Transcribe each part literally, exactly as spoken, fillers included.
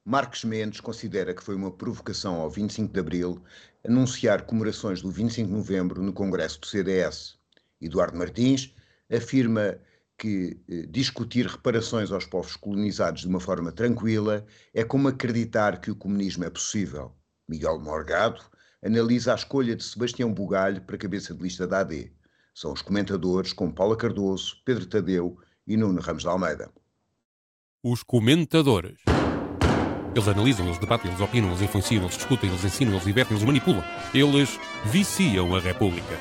Marques Mendes considera que foi uma provocação ao vinte e cinco de Abril anunciar comemorações do vinte e cinco de Novembro no Congresso do C D S. Eduardo Martins afirma que eh, discutir reparações aos povos colonizados de uma forma tranquila é como acreditar que o comunismo é possível. Miguel Morgado analisa a escolha de Sebastião Bugalho para cabeça de lista da A D. São os comentadores com Paula Cardoso, Pedro Tadeu e Nuno Ramos de Almeida. Os comentadores. Eles analisam, eles debatem, eles opinam, eles influenciam, eles discutem, eles ensinam, eles divertem, eles manipulam. Eles viciam a República.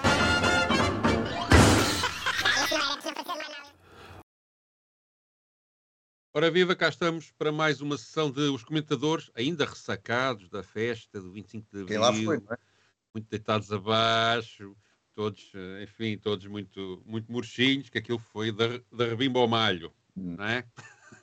Ora viva, cá estamos para mais uma sessão de Os Comentadores, ainda ressacados da festa do vinte e cinco de Abril. Quem lá foi, não é? Muito deitados abaixo, todos, enfim, todos muito, muito murchinhos, que aquilo foi da, da rebimba ao malho, hum. não é?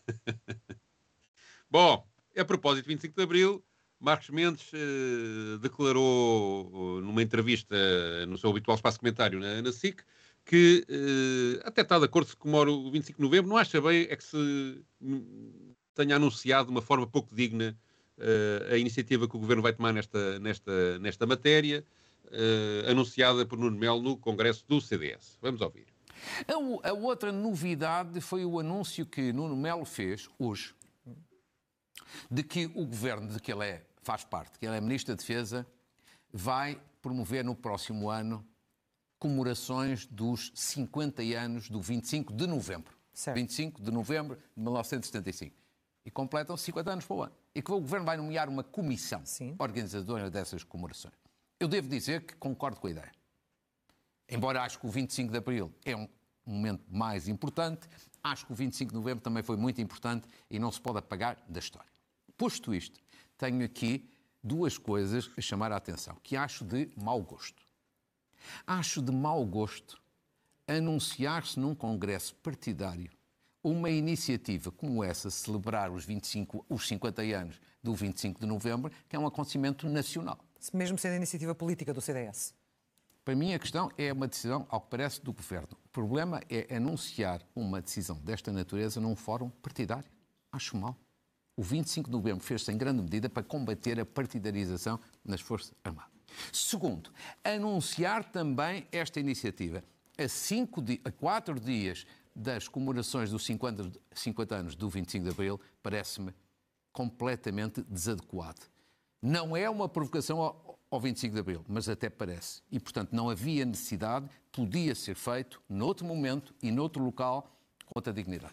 Bom, a propósito de vinte e cinco de Abril, Marques Mendes eh, declarou numa entrevista no seu habitual espaço comentário na, na S I C que eh, até está de acordo se comemora o vinte e cinco de Novembro, não acha bem é que se tenha anunciado de uma forma pouco digna eh, a iniciativa que o Governo vai tomar nesta, nesta, nesta matéria, eh, anunciada por Nuno Melo no Congresso do C D S. Vamos ouvir. A, a outra novidade foi o anúncio que Nuno Melo fez hoje, de que o governo de que ele é, faz parte, que ele é Ministro da Defesa, vai promover no próximo ano comemorações dos cinquenta anos do vinte e cinco de Novembro. Certo. vinte e cinco de Novembro de mil novecentos e setenta e cinco. E completam cinquenta anos para o ano. E que o governo vai nomear uma comissão Sim. organizadora dessas comemorações. Eu devo dizer que concordo com a ideia. Embora acho que o vinte e cinco de Abril é um momento mais importante, acho que o vinte e cinco de Novembro também foi muito importante e não se pode apagar da história. Posto isto, tenho aqui duas coisas a chamar a atenção, que acho de mau gosto. Acho de mau gosto anunciar-se num congresso partidário uma iniciativa como essa, celebrar os, vinte e cinco, os cinquenta anos do vinte e cinco de Novembro, que é um acontecimento nacional. Mesmo sendo a iniciativa política do C D S? Para mim a questão é uma decisão, ao que parece, do governo. O problema é anunciar uma decisão desta natureza num fórum partidário. Acho mal. O vinte e cinco de Novembro fez-se em grande medida para combater a partidarização nas Forças Armadas. Segundo, anunciar também esta iniciativa a, cinco di- a quatro dias das comemorações dos cinquenta, cinquenta anos do vinte e cinco de Abril parece-me completamente desadequado. Não é uma provocação ao, ao vinte e cinco de Abril, mas até parece. E, portanto, não havia necessidade, podia ser feito noutro momento e noutro local com outra dignidade.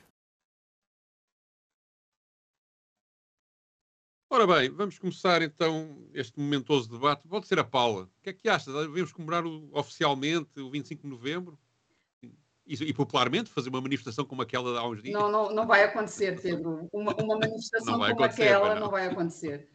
Ora bem, vamos começar então este momentoso debate. Pode ser a Paula. O que é que achas? Devemos comemorar o, oficialmente o vinte e cinco de Novembro? E, e popularmente fazer uma manifestação como aquela de há uns dias? Não, não, não vai acontecer, Pedro. Uma, uma manifestação como aquela não. não vai acontecer.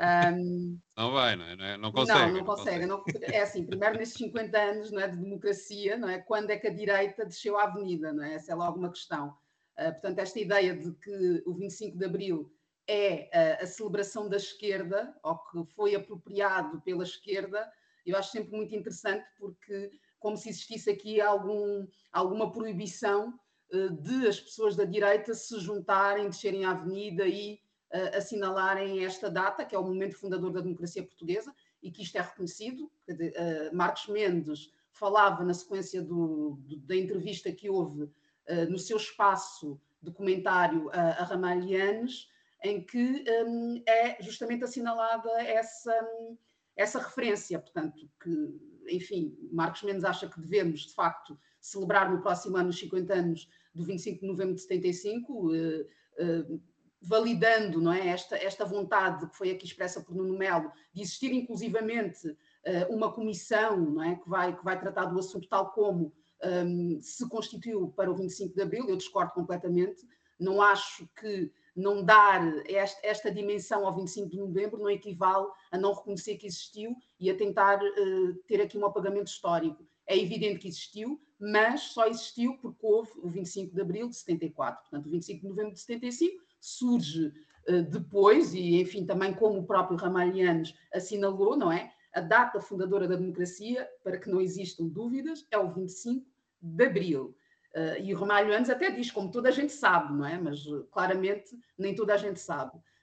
Um, não vai, não é? Não consegue. Não, não, não consegue. consegue. Não, é assim, primeiro nesses cinquenta anos, não é, de democracia, não é? Quando é que a direita desceu à avenida, não é? Essa é logo uma questão. Uh, portanto, esta ideia de que o vinte e cinco de Abril é a, a celebração da esquerda, ou que foi apropriado pela esquerda, eu acho sempre muito interessante, porque como se existisse aqui algum, alguma proibição uh, de as pessoas da direita se juntarem, descerem à avenida e uh, assinalarem esta data, que é o momento fundador da democracia portuguesa, e que isto é reconhecido. Uh, Marques Mendes falava na sequência do, do, da entrevista que houve uh, no seu espaço de comentário a, a Ramalhianes, em que um, é justamente assinalada essa, essa referência, portanto, que, enfim, Marques Mendes acha que devemos, de facto, celebrar no próximo ano os cinquenta anos do vinte e cinco de Novembro de setenta e cinco, uh, uh, validando, não é, esta, esta vontade que foi aqui expressa por Nuno Melo, de existir inclusivamente uh, uma comissão, não é, que vai, que vai tratar do assunto tal como um, se constituiu para o vinte e cinco de Abril. Eu discordo completamente, não acho que não dar esta, esta dimensão ao vinte e cinco de Novembro não equivale a não reconhecer que existiu e a tentar uh, ter aqui um apagamento histórico. É evidente que existiu, mas só existiu porque houve o vinte e cinco de Abril de setenta e quatro. Portanto, o vinte e cinco de Novembro de setenta e cinco surge uh, depois, e enfim, também como o próprio Ramalhianes assinalou, não é? A data fundadora da democracia, para que não existam dúvidas, é o vinte e cinco de Abril. Uh, e o Ramalhianes até diz, como toda a gente sabe, não é? Mas uh, claramente nem toda a gente sabe.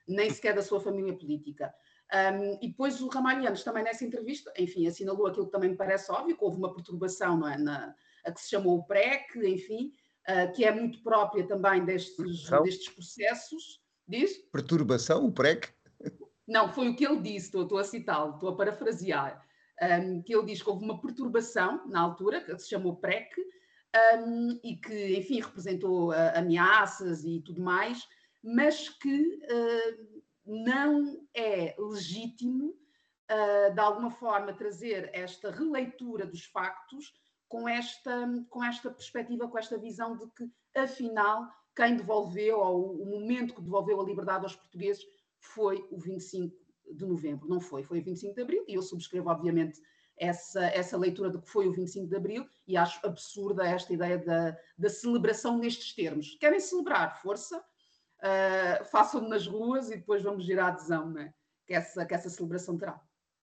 nem sequer da sua família política. Um, e depois o Ramalhianos também nessa entrevista, enfim, assinalou aquilo que também me parece óbvio, que houve uma perturbação, não é, na, a que se chamou o P R E C, enfim, uh, que é muito própria também destes, destes processos. Diz? Perturbação, o P R E C? Não, foi o que ele disse, estou, estou a citá-lo, estou a parafrasear, um, que ele diz que houve uma perturbação na altura, que se chamou P R E C, um, e que, enfim, representou uh, ameaças e tudo mais, mas que uh, não é legítimo, uh, de alguma forma, trazer esta releitura dos factos com esta, com esta perspectiva, com esta visão de que, afinal, quem devolveu, ou o momento que devolveu a liberdade aos portugueses, foi o vinte e cinco de novembro. Não foi, foi o vinte e cinco de abril, e eu subscrevo, obviamente, essa, essa leitura do que foi o vinte e cinco de abril, e acho absurda esta ideia da, da celebração nestes termos. Querem celebrar, força, uh, façam-no nas ruas e depois vamos gerar a adesão, né? que, essa, que essa celebração terá.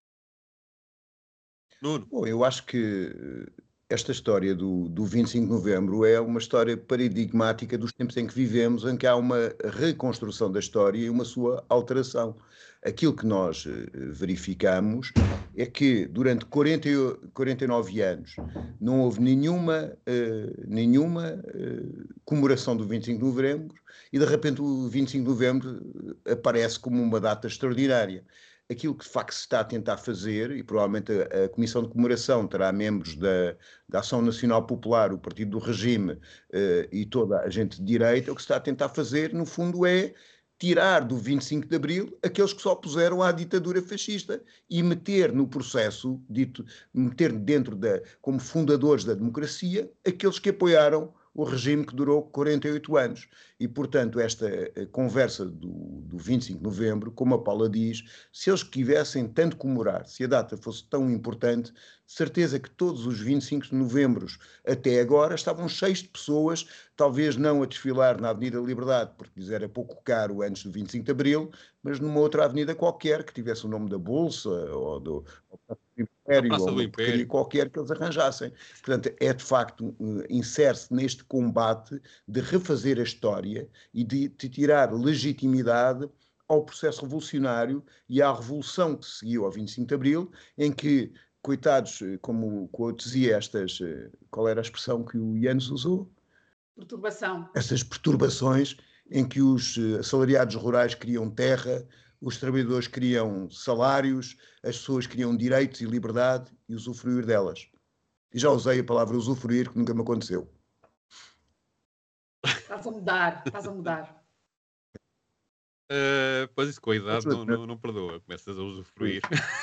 Nuno. Bom, eu acho que esta história do, do vinte e cinco de novembro é uma história paradigmática dos tempos em que vivemos, em que há uma reconstrução da história e uma sua alteração. Aquilo que nós verificamos é que durante quarenta, quarenta e nove anos não houve nenhuma, uh, nenhuma uh, comemoração do vinte e cinco de novembro e de repente o vinte e cinco de novembro aparece como uma data extraordinária. Aquilo que de facto se está a tentar fazer, e provavelmente a, a Comissão de Comemoração terá membros da, da Ação Nacional Popular, o Partido do Regime uh, e toda a gente de direita, o que se está a tentar fazer, no fundo, é tirar do vinte e cinco de abril aqueles que se opuseram à ditadura fascista e meter no processo, dito, meter dentro da, como fundadores da democracia, aqueles que apoiaram o regime que durou quarenta e oito anos. E, portanto, esta conversa do, do vinte e cinco de novembro, como a Paula diz, se eles quisessem tanto comemorar, se a data fosse tão importante, certeza que todos os vinte e cinco de novembro até agora estavam cheios de pessoas, talvez não a desfilar na Avenida Liberdade, porque lhes era pouco caro antes do vinte e cinco de abril, mas numa outra avenida qualquer que tivesse o nome da Bolsa ou do... Império, ou uma porcaria qualquer que eles arranjassem. Portanto, é de facto, insere-se neste combate de refazer a história e de, de tirar legitimidade ao processo revolucionário e à revolução que seguiu ao vinte e cinco de abril, em que, coitados, como, como eu dizia, estas, qual era a expressão que o Ianes usou? Perturbação. Essas perturbações em que os assalariados rurais queriam terra, os trabalhadores queriam salários, as pessoas queriam direitos e liberdade e usufruir delas. E já usei a palavra usufruir, que nunca me aconteceu. Estás a mudar, estás a mudar. Uh, pois isso com a idade não, não, não perdoa, começas a usufruir.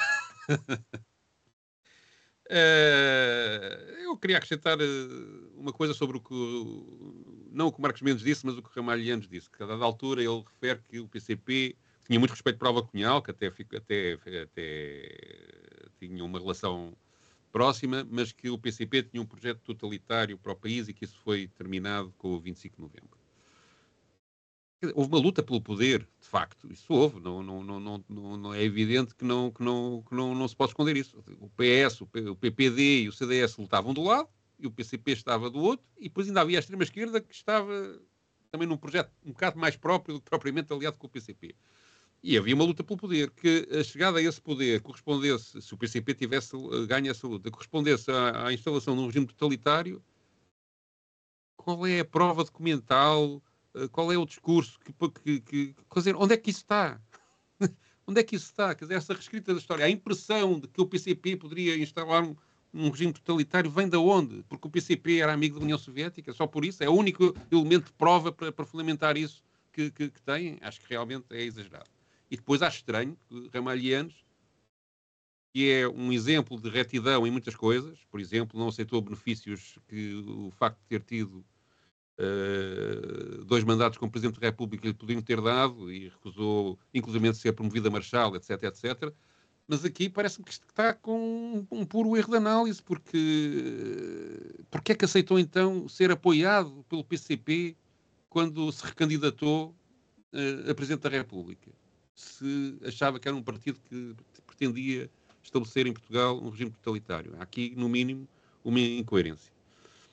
uh, eu queria acrescentar uh, uma coisa sobre o que, não o que o Marcos Mendes disse, mas o que o Ramalhianos disse, que a dada altura ele refere que o P C P tinha muito respeito por Álvaro Cunhal, que até, até, até tinha uma relação próxima, mas que o P C P tinha um projeto totalitário para o país e que isso foi terminado com o vinte e cinco de novembro. Houve uma luta pelo poder, de facto, isso houve, não, não, não, não, não é evidente que, não, que, não, que não, não se pode esconder isso. O P S, o P P D e o C D S lutavam do lado, e o P C P estava do outro, e depois ainda havia a extrema-esquerda que estava também num projeto um bocado mais próprio do que propriamente aliado com o P C P. E havia uma luta pelo poder, que a chegada a esse poder correspondesse, se o P C P tivesse ganho essa luta, correspondesse à, à instalação de um regime totalitário. Qual é a prova documental? Qual é o discurso? Que, que, que, quer dizer, onde é que isso está? Onde é que isso está? Quer dizer, essa reescrita da história, a impressão de que o P C P poderia instalar um, um regime totalitário vem de onde? Porque o P C P era amigo da União Soviética, só por isso? É o único elemento de prova para, para fundamentar isso que, que, que tem? Acho que realmente é exagerado. E depois acho estranho que Ramalhianos, que é um exemplo de retidão em muitas coisas, por exemplo, não aceitou benefícios que o facto de ter tido Uh, dois mandatos como Presidente da República lhe podiam ter dado e recusou, inclusive, ser promovido a Marshal, etc, etcétera. Mas aqui parece-me que está com um, um puro erro de análise, porque porque é que aceitou então ser apoiado pelo P C P quando se recandidatou uh, a Presidente da República? Se achava que era um partido que pretendia estabelecer em Portugal um regime totalitário. Há aqui, no mínimo, uma incoerência.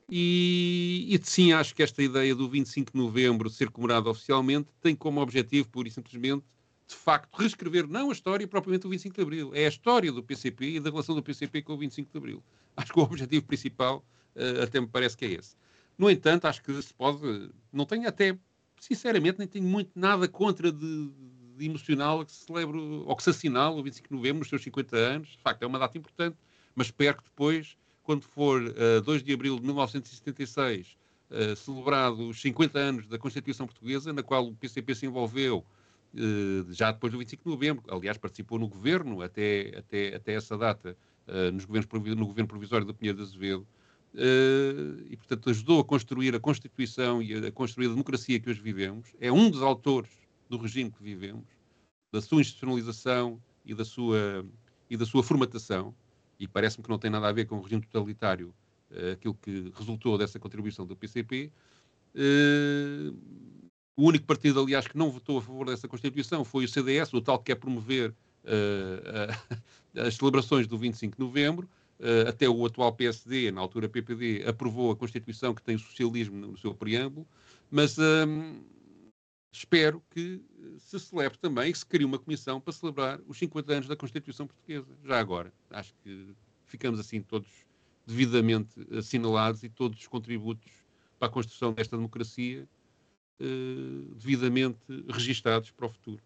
E, e sim, acho que esta ideia do vinte e cinco de novembro ser comemorado oficialmente tem como objetivo, pura e simplesmente, de facto, reescrever não a história propriamente do vinte e cinco de Abril, é a história do P C P e da relação do P C P com o vinte e cinco de Abril. Acho que o objetivo principal uh, até me parece que é esse. No entanto, acho que se pode... Não tenho até, sinceramente, nem tenho muito nada contra de, de emocional que se celebre, ou que se assinale o vinte e cinco de novembro nos seus cinquenta anos. De facto, é uma data importante, mas espero que depois, quando for uh, dois de abril de mil novecentos e setenta e seis, uh, celebrado os cinquenta anos da Constituição Portuguesa, na qual o P C P se envolveu uh, já depois do vinte e cinco de novembro, aliás, participou no governo até, até, até essa data, uh, nos governos, no governo provisório do Pinheiro de Azevedo, uh, e, portanto, ajudou a construir a Constituição e a construir a democracia que hoje vivemos, é um dos autores do regime que vivemos, da sua institucionalização e da sua, e da sua formatação, e parece-me que não tem nada a ver com o regime totalitário, uh, aquilo que resultou dessa contribuição do P C P. Uh, o único partido, aliás, que não votou a favor dessa Constituição foi o C D S, o tal que quer promover uh, uh, as celebrações do vinte e cinco de novembro. Uh, até o atual P S D, na altura P P D, aprovou a Constituição que tem o socialismo no seu preâmbulo, mas um, espero que se celebre também, que se crie uma comissão para celebrar os cinquenta anos da Constituição Portuguesa, já agora. Acho que ficamos assim todos devidamente assinalados e todos os contributos para a construção desta democracia uh, devidamente registados para o futuro.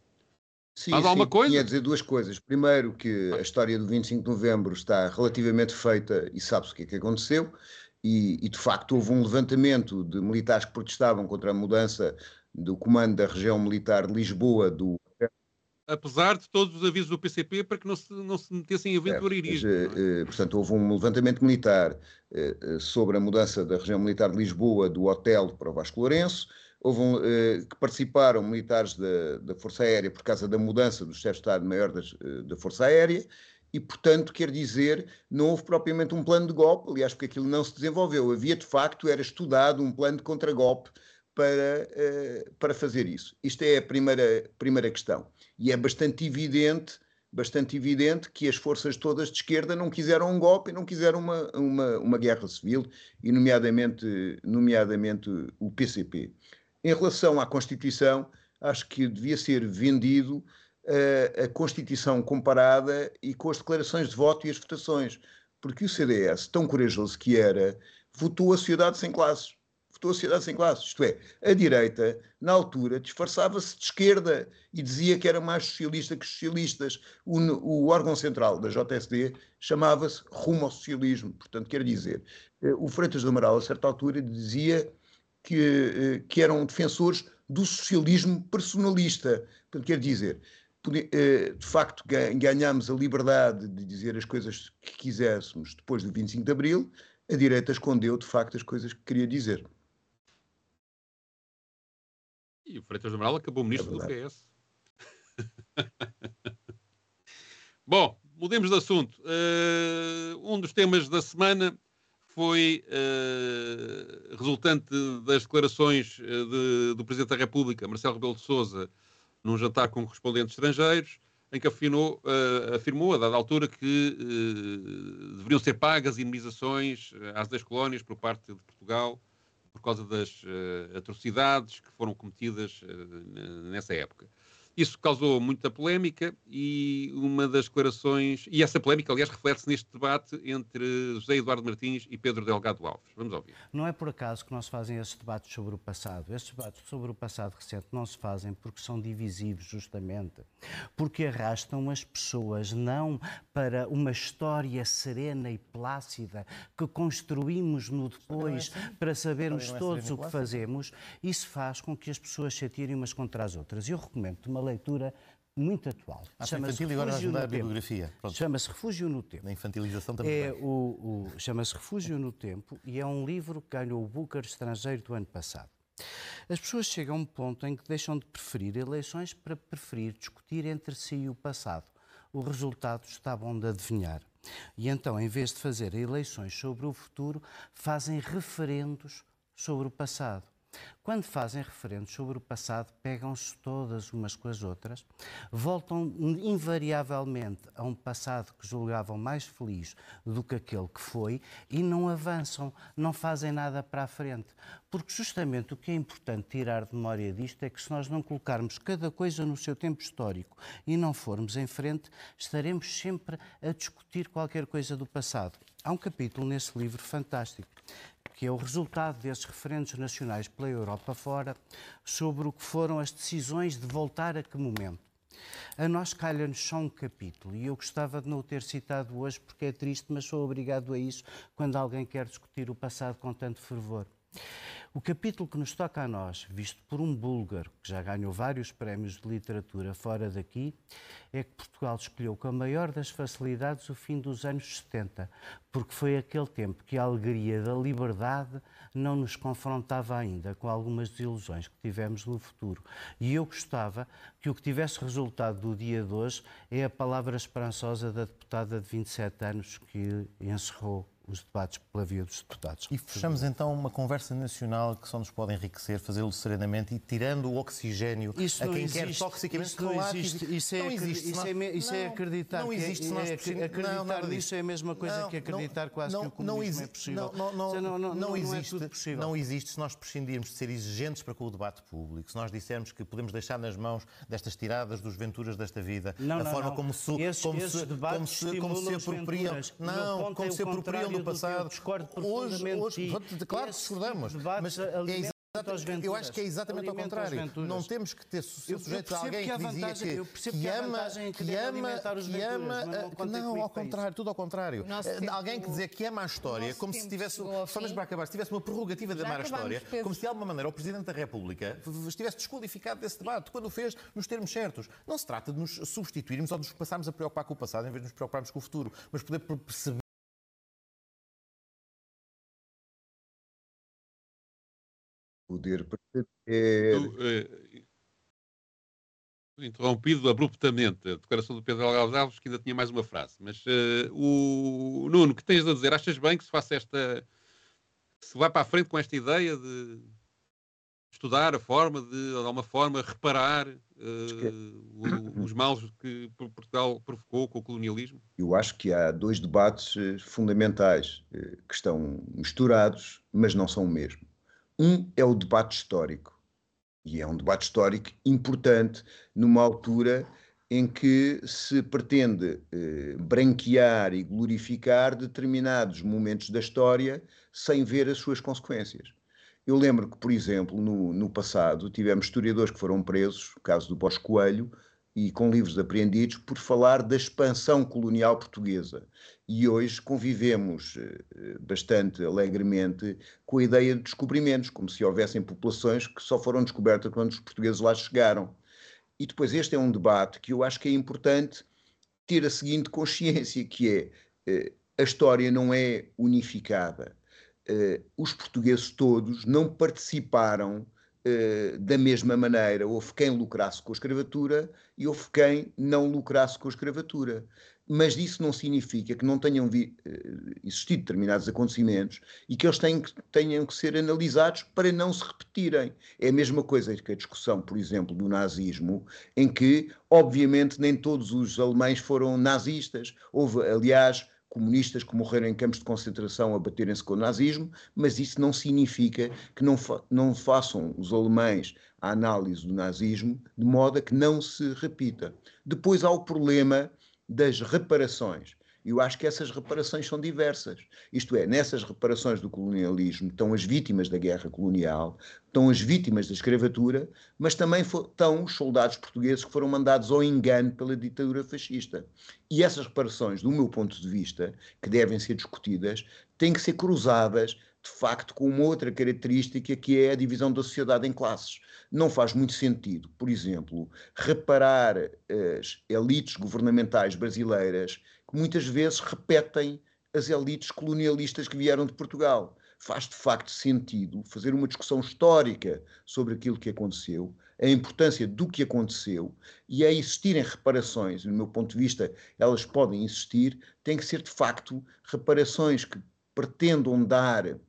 Sim, Mas sim, alguma coisa? tinha a dizer duas coisas. Primeiro, que a história do vinte e cinco de novembro está relativamente feita e sabe-se o que é que aconteceu, e, e de facto houve um levantamento de militares que protestavam contra a mudança do comando da região militar de Lisboa do... Apesar de todos os avisos do P C P para que não se, não se metessem em aventureirismo. É, mas, é? Portanto, houve um levantamento militar eh, sobre a mudança da região militar de Lisboa do hotel para o Vasco Lourenço. Houve um, eh, que participaram militares da, da Força Aérea por causa da mudança do chefe de Estado-Maior da Força Aérea e, portanto, quer dizer, não houve propriamente um plano de golpe, aliás, porque aquilo não se desenvolveu. Havia, de facto, era estudado um plano de contragolpe para, eh, para fazer isso. Isto é a primeira, primeira questão. E é bastante evidente, bastante evidente que as forças todas de esquerda não quiseram um golpe e não quiseram uma, uma, uma guerra civil, e nomeadamente, nomeadamente o P C P. Em relação à Constituição, acho que devia ser vendido uh, a Constituição comparada e com as declarações de voto e as votações, porque o C D S, tão corajoso que era, votou a sociedade sem classes. Votou a sociedade sem classes, isto é, a direita, na altura, disfarçava-se de esquerda e dizia que era mais socialista que os socialistas. O, o órgão central da J S D chamava-se Rumo ao Socialismo. Portanto, quer dizer, o Freitas do Amaral, a certa altura, dizia que, que eram defensores do socialismo personalista. Portanto, quer dizer, de facto, ganhámos a liberdade de dizer as coisas que quiséssemos depois do vinte e cinco de abril, a direita escondeu, de facto, as coisas que queria dizer. E o Freitas do Amaral acabou ministro é do P S. Bom, mudemos de assunto. Uh, um dos temas da semana foi uh, resultante das declarações de, do Presidente da República, Marcelo Rebelo de Sousa, num jantar com correspondentes estrangeiros, em que afirmou, uh, afirmou a dada altura, que uh, deveriam ser pagas indemnizações às dez colónias por parte de Portugal, por causa das uh, atrocidades que foram cometidas uh, nessa época. Isso causou muita polémica e uma das declarações... E essa polémica, aliás, reflete-se neste debate entre José Eduardo Martins e Pedro Delgado Alves. Vamos ouvir. Não é por acaso que não se fazem esses debates sobre o passado. Esses debates sobre o passado recente não se fazem porque são divisivos, justamente. Porque arrastam as pessoas não para uma história serena e plácida que construímos no depois para sabermos todos o que fazemos. Isso faz com que as pessoas se atirem umas contra as outras. Eu recomendo uma leitura muito atual. Chama-se Refúgio no Tempo. Chama-se Refúgio no Tempo. Na infantilização também. É o, o, chama-se Refúgio no Tempo e é um livro que ganhou o Booker estrangeiro do ano passado. As pessoas chegam a um ponto em que deixam de preferir eleições para preferir discutir entre si o passado. O resultado está bom de adivinhar. E então, em vez de fazer eleições sobre o futuro, fazem referendos sobre o passado. Quando fazem referendos sobre o passado, pegam-se todas umas com as outras, voltam invariavelmente a um passado que julgavam mais feliz do que aquele que foi e não avançam, não fazem nada para a frente. Porque justamente o que é importante tirar de memória disto é que se nós não colocarmos cada coisa no seu tempo histórico e não formos em frente, estaremos sempre a discutir qualquer coisa do passado. Há um capítulo nesse livro fantástico, que é o resultado desses referendos nacionais pela Europa fora, sobre o que foram as decisões de voltar a que momento. A nós calha-nos só um capítulo, e eu gostava de não o ter citado hoje porque é triste, mas sou obrigado a isso quando alguém quer discutir o passado com tanto fervor. O capítulo que nos toca a nós, visto por um búlgaro que já ganhou vários prémios de literatura fora daqui, é que Portugal escolheu com a maior das facilidades o fim dos anos setenta, porque foi aquele tempo que a alegria da liberdade não nos confrontava ainda com algumas desilusões que tivemos no futuro. E eu gostava que o que tivesse resultado do dia de hoje é a palavra esperançosa da deputada de vinte e sete anos que encerrou os debates pela via dos deputados. E fechamos então uma conversa nacional que só nos pode enriquecer, fazê-lo serenamente e tirando o oxigênio isso a quem existe, quer toxicamente. Isso não claro, existe. Isso é, não existe, isso é, isso é acreditar. Não existe. Que é, é, é, acreditar não, nisso é a mesma coisa não, que acreditar não, quase não, que o comunismo não existe, é possível. Não, não, não, não, não, existe, não é tudo possível. Não existe se nós prescindirmos de ser exigentes para com o debate público, se nós dissermos que podemos deixar nas mãos destas tiradas dos Venturas desta vida, não, a não, forma não. como se, esses, como esses se, como se, como se apropriam, não, como se apropriam do passado. Hoje, hoje, claro que discordamos, mas é exatamente, eu acho que é exatamente ao contrário. Não temos que ter ser sujeitos a alguém que, que dizia que, que ama, que ama, que ama, não, ao contrário, tudo ao contrário. Alguém que dizia que ama a história, como se tivesse, só mesmo para acabar, se tivesse uma prerrogativa de amar a história, como se de alguma maneira o Presidente da República estivesse desqualificado desse debate, quando o fez nos termos certos. Não se trata de nos substituirmos ou de nos passarmos a preocupar com o passado em vez de nos preocuparmos com o futuro, mas poder perceber poder perceber. Tu, eh, interrompido abruptamente a declaração do Pedro Delgado Alves, que ainda tinha mais uma frase. Mas uh, o Nuno, que tens a dizer? Achas bem que se faça esta. Se vai para a frente com esta ideia de estudar a forma de, de alguma forma, reparar uh, o, os males que Portugal provocou com o colonialismo? Eu acho que há dois debates uh, fundamentais uh, que estão misturados, mas não são o mesmo. Um é o debate histórico, e é um debate histórico importante numa altura em que se pretende eh, branquear e glorificar determinados momentos da história sem ver as suas consequências. Eu lembro que, por exemplo, no, no passado tivemos historiadores que foram presos, o caso do Bosco Coelho, e com livros apreendidos por falar da expansão colonial portuguesa. E hoje convivemos eh, bastante alegremente com a ideia de descobrimentos, como se houvessem populações que só foram descobertas quando os portugueses lá chegaram. E depois este é um debate que eu acho que é importante ter a seguinte consciência, que é eh, a história não é unificada. Eh, os portugueses todos não participaram Uh, da mesma maneira. Houve quem lucrasse com a escravatura e houve quem não lucrasse com a escravatura. Mas isso não significa que não tenham vi, uh, existido determinados acontecimentos e que eles tenham que, tenham que ser analisados para não se repetirem. É a mesma coisa que a discussão, por exemplo, do nazismo, em que, obviamente, nem todos os alemães foram nazistas. Houve, aliás, comunistas que morreram em campos de concentração a baterem-se com o nazismo, mas isso não significa que não, fa não façam os alemães a análise do nazismo de modo a que não se repita. Depois há o problema das reparações. Eu acho que essas reparações são diversas. Isto é, nessas reparações do colonialismo estão as vítimas da guerra colonial, estão as vítimas da escravatura, mas também estão os soldados portugueses que foram mandados ao engano pela ditadura fascista. E essas reparações, do meu ponto de vista, que devem ser discutidas, têm que ser cruzadas, de facto, com uma outra característica que é a divisão da sociedade em classes. Não faz muito sentido, por exemplo, reparar as elites governamentais brasileiras que muitas vezes repetem as elites colonialistas que vieram de Portugal. Faz de facto sentido fazer uma discussão histórica sobre aquilo que aconteceu, a importância do que aconteceu, e a existirem reparações, do meu ponto de vista elas podem existir, tem que ser de facto reparações que pretendam dar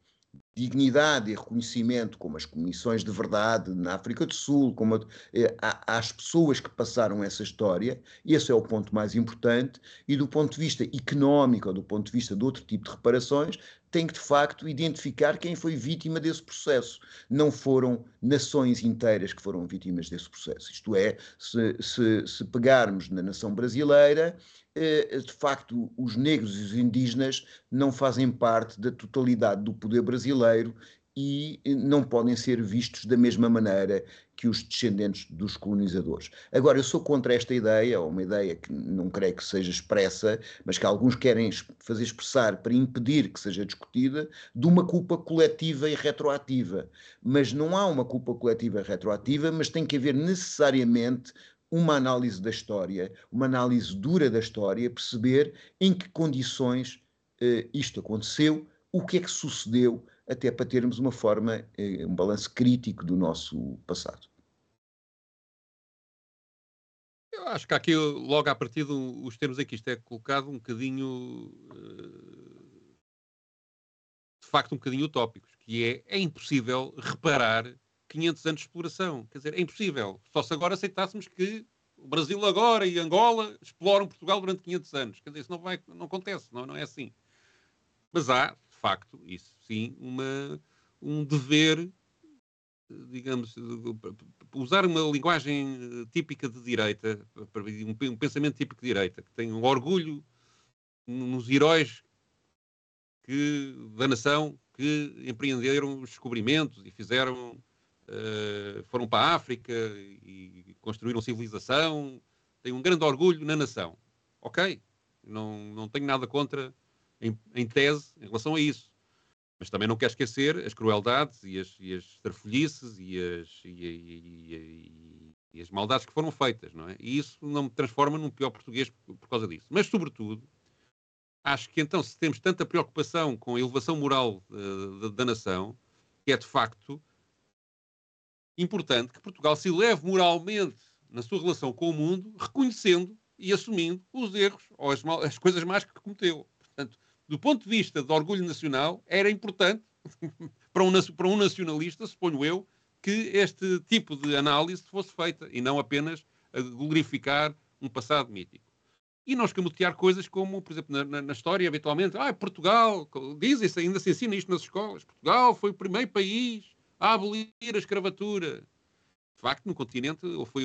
dignidade e reconhecimento, como as comissões de verdade na África do Sul, como a, às pessoas que passaram essa história. Esse é o ponto mais importante, e do ponto de vista económico, ou do ponto de vista de outro tipo de reparações, tem que de facto identificar quem foi vítima desse processo. Não foram nações inteiras que foram vítimas desse processo. Isto é, se, se, se pegarmos na nação brasileira, de facto, os negros e os indígenas não fazem parte da totalidade do poder brasileiro e não podem ser vistos da mesma maneira que os descendentes dos colonizadores. Agora, eu sou contra esta ideia, ou uma ideia que não creio que seja expressa, mas que alguns querem fazer expressar para impedir que seja discutida, de uma culpa coletiva e retroativa. Mas não há uma culpa coletiva e retroativa, mas tem que haver necessariamente uma análise da história, uma análise dura da história, perceber em que condições uh, isto aconteceu, o que é que sucedeu, até para termos uma forma, uh, um balanço crítico do nosso passado. Eu acho que aqui, logo à partida, os termos em que isto é colocado um bocadinho, uh, de facto, um bocadinho utópicos, que é, é impossível reparar quinhentos anos de exploração. Quer dizer, é impossível. Só se agora aceitássemos que o Brasil agora e Angola exploram Portugal durante quinhentos anos. Quer dizer, isso não, vai, não acontece, não, não é assim. Mas há, de facto, isso sim, uma, um dever, digamos, usar uma linguagem típica de direita, um pensamento típico de direita, que tem um orgulho nos heróis que, da nação que empreenderam os descobrimentos e fizeram... Uh, foram para a África e construíram civilização, têm um grande orgulho na nação. Ok, não, não tenho nada contra, em, em tese, em relação a isso. Mas também não quero esquecer as crueldades e as, e as tarfolhices e as, e, e, e, e as maldades que foram feitas, não é? E isso não me transforma num pior português por, por causa disso. Mas, sobretudo, acho que então, se temos tanta preocupação com a elevação moral uh, da, da nação, que é de facto importante que Portugal se eleve moralmente na sua relação com o mundo, reconhecendo e assumindo os erros ou as, mal, as coisas más que cometeu. Portanto, do ponto de vista do orgulho nacional, era importante para um, para um nacionalista, suponho eu, que este tipo de análise fosse feita e não apenas a glorificar um passado mítico. E não escamotear coisas como, por exemplo, na, na, na história, habitualmente, ah, Portugal, dizem-se, ainda se ensina isto nas escolas, Portugal foi o primeiro país a abolir a escravatura. De facto, no continente foi,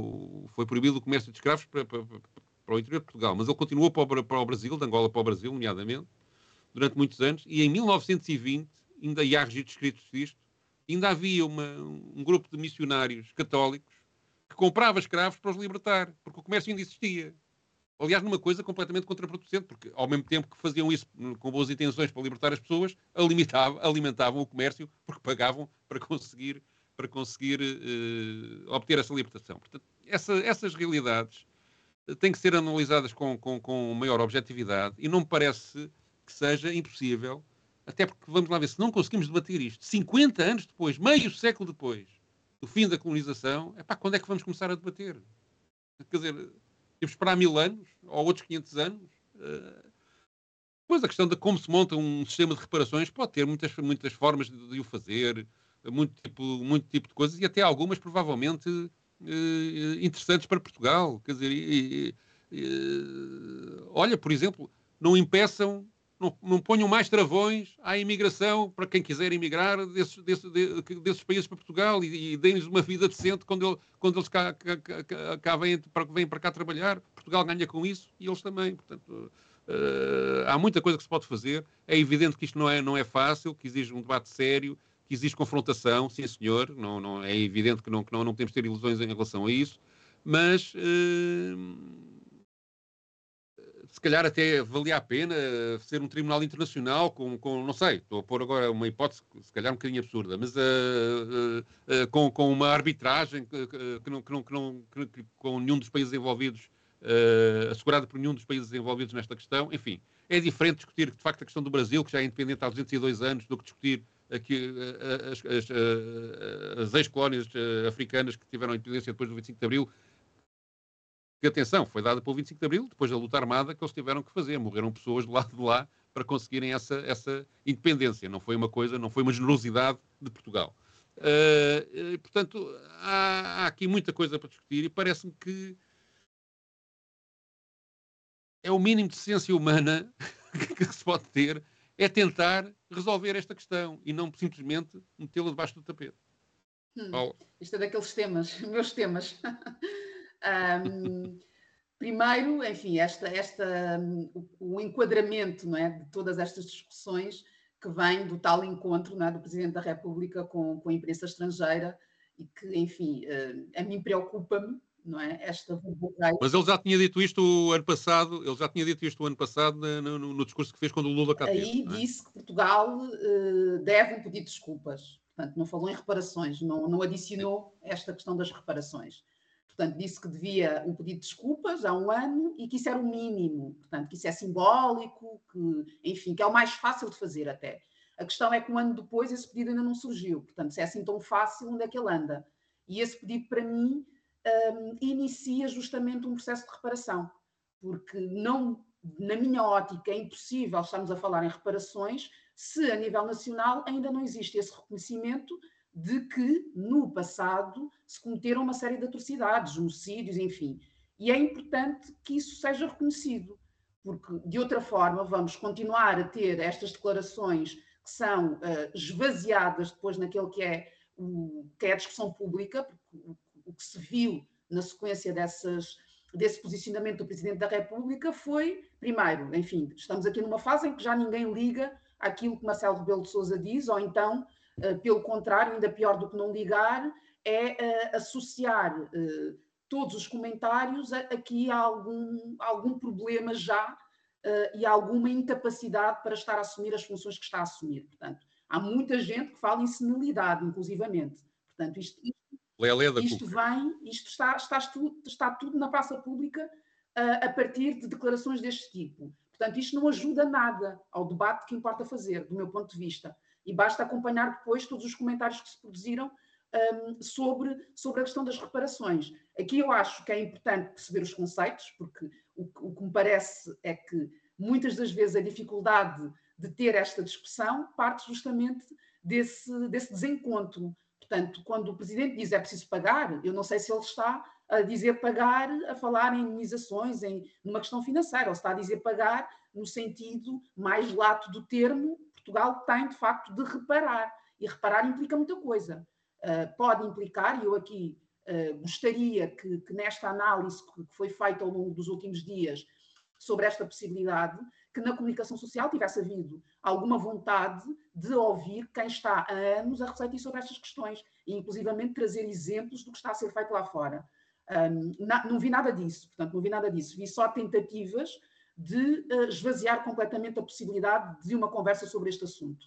foi proibido o comércio de escravos para, para, para o interior de Portugal, mas ele continuou para o, para o Brasil, de Angola para o Brasil, nomeadamente, durante muitos anos, e em mil novecentos e vinte, ainda há registros escritos disto, ainda havia uma, um grupo de missionários católicos que comprava escravos para os libertar, porque o comércio ainda existia. Aliás, numa coisa completamente contraproducente, porque ao mesmo tempo que faziam isso com boas intenções para libertar as pessoas, alimentavam, alimentavam o comércio porque pagavam para conseguir, para conseguir uh, obter essa libertação. Portanto, essa, essas realidades têm que ser analisadas com, com, com maior objetividade e não me parece que seja impossível, até porque, vamos lá ver, se não conseguimos debater isto cinquenta anos depois, meio século depois do fim da colonização, epá, quando é que vamos começar a debater? Quer dizer... Temos que esperar mil anos, ou outros quinhentos anos. Uh, depois a questão de como se monta um sistema de reparações pode ter muitas, muitas formas de, de o fazer, muito tipo, muito tipo de coisas, e até algumas provavelmente uh, interessantes para Portugal. Quer dizer, e, e, uh, olha, por exemplo, não impeçam, não, não ponham mais travões à imigração para quem quiser emigrar desses, desses, desses países para Portugal e, e deem-lhes uma vida decente quando, ele, quando eles cá, cá, cá, cá vêm, para, vêm para cá trabalhar. Portugal ganha com isso e eles também. Portanto, uh, há muita coisa que se pode fazer. É evidente que isto não é, não é fácil, que exige um debate sério, que exige confrontação, sim senhor. Não, não, é evidente que, não, que não, não temos de ter ilusões em relação a isso. Mas... Uh, se calhar até valia a pena ser um tribunal internacional com, com, não sei, estou a pôr agora uma hipótese, se calhar um bocadinho absurda, mas uh, uh, uh, com, com uma arbitragem que, que, não, que, não, que, não, que com nenhum dos países envolvidos, uh, assegurada por nenhum dos países envolvidos nesta questão. Enfim, é diferente discutir, de facto, a questão do Brasil, que já é independente há duzentos e dois anos, do que discutir aqui uh, as, as, uh, as ex-colónias uh, africanas que tiveram a independência depois do vinte e cinco de Abril. Que, atenção, foi dada pelo vinte e cinco de Abril, depois da luta armada que eles tiveram que fazer. Morreram pessoas do lado de lá para conseguirem essa, essa independência. Não foi uma coisa, não foi uma generosidade de Portugal. Uh, uh, portanto, há, há aqui muita coisa para discutir e parece-me que é o mínimo de ciência humana que se pode ter, é tentar resolver esta questão e não simplesmente metê-la debaixo do tapete. Hum, isto é daqueles temas, meus temas. um, primeiro, enfim, esta, esta, o, o enquadramento, não é, de todas estas discussões que vem do tal encontro, não é, do Presidente da República com, com a imprensa estrangeira e que, enfim, a mim preocupa-me, não é, esta verborreia. Mas ele já tinha dito isto o ano passado, ele já tinha dito isto o ano passado no, no, no discurso que fez quando o Lula cá teve. Aí disse que Portugal uh, deve um pedido de desculpas. Portanto, não falou em reparações, não, não adicionou esta questão das reparações. Portanto, disse que devia um pedido de desculpas há um ano e que isso era o mínimo. Portanto, que isso é simbólico, que, enfim, que é o mais fácil de fazer até. A questão é que um ano depois esse pedido ainda não surgiu. Portanto, se é assim tão fácil, onde é que ele anda? E esse pedido, para mim, um, inicia justamente um processo de reparação. Porque, não, na minha ótica, é impossível estarmos a falar em reparações se, a nível nacional, ainda não existe esse reconhecimento de que, no passado, se cometeram uma série de atrocidades, genocídios, enfim. E é importante que isso seja reconhecido, porque, de outra forma, vamos continuar a ter estas declarações que são uh, esvaziadas depois naquele que é, o, que é a discussão pública, porque o, o que se viu na sequência dessas, desse posicionamento do Presidente da República foi, primeiro, enfim, estamos aqui numa fase em que já ninguém liga àquilo que Marcelo Rebelo de Sousa diz, ou então, uh, pelo contrário, ainda pior do que não ligar, é uh, associar uh, todos os comentários a, aqui a algum, a algum problema já uh, e a alguma incapacidade para estar a assumir as funções que está a assumir. Portanto, há muita gente que fala em senilidade, inclusivamente. Portanto, isto, isto, isto vem, isto está, está, tudo, está tudo na praça pública uh, a partir de declarações deste tipo. Portanto, isto não ajuda nada ao debate que importa fazer, do meu ponto de vista. E basta acompanhar depois todos os comentários que se produziram um, sobre, sobre a questão das reparações. Aqui eu acho que é importante perceber os conceitos, porque o, o que me parece é que muitas das vezes a dificuldade de ter esta discussão parte justamente desse, desse desencontro. Portanto, quando o Presidente diz é preciso pagar, eu não sei se ele está a dizer pagar, a falar em indemnizações, em numa questão financeira, ou está a dizer pagar no sentido mais lato do termo. Portugal tem, de facto, de reparar. E reparar implica muita coisa. Uh, pode implicar, e eu aqui uh, gostaria que, que nesta análise que foi feita ao longo dos últimos dias sobre esta possibilidade, que na comunicação social tivesse havido alguma vontade de ouvir quem está há anos a refletir sobre estas questões e, inclusivamente, trazer exemplos do que está a ser feito lá fora. Um, na, não vi nada disso, portanto, não vi nada disso. Vi só tentativas de uh, esvaziar completamente a possibilidade de uma conversa sobre este assunto.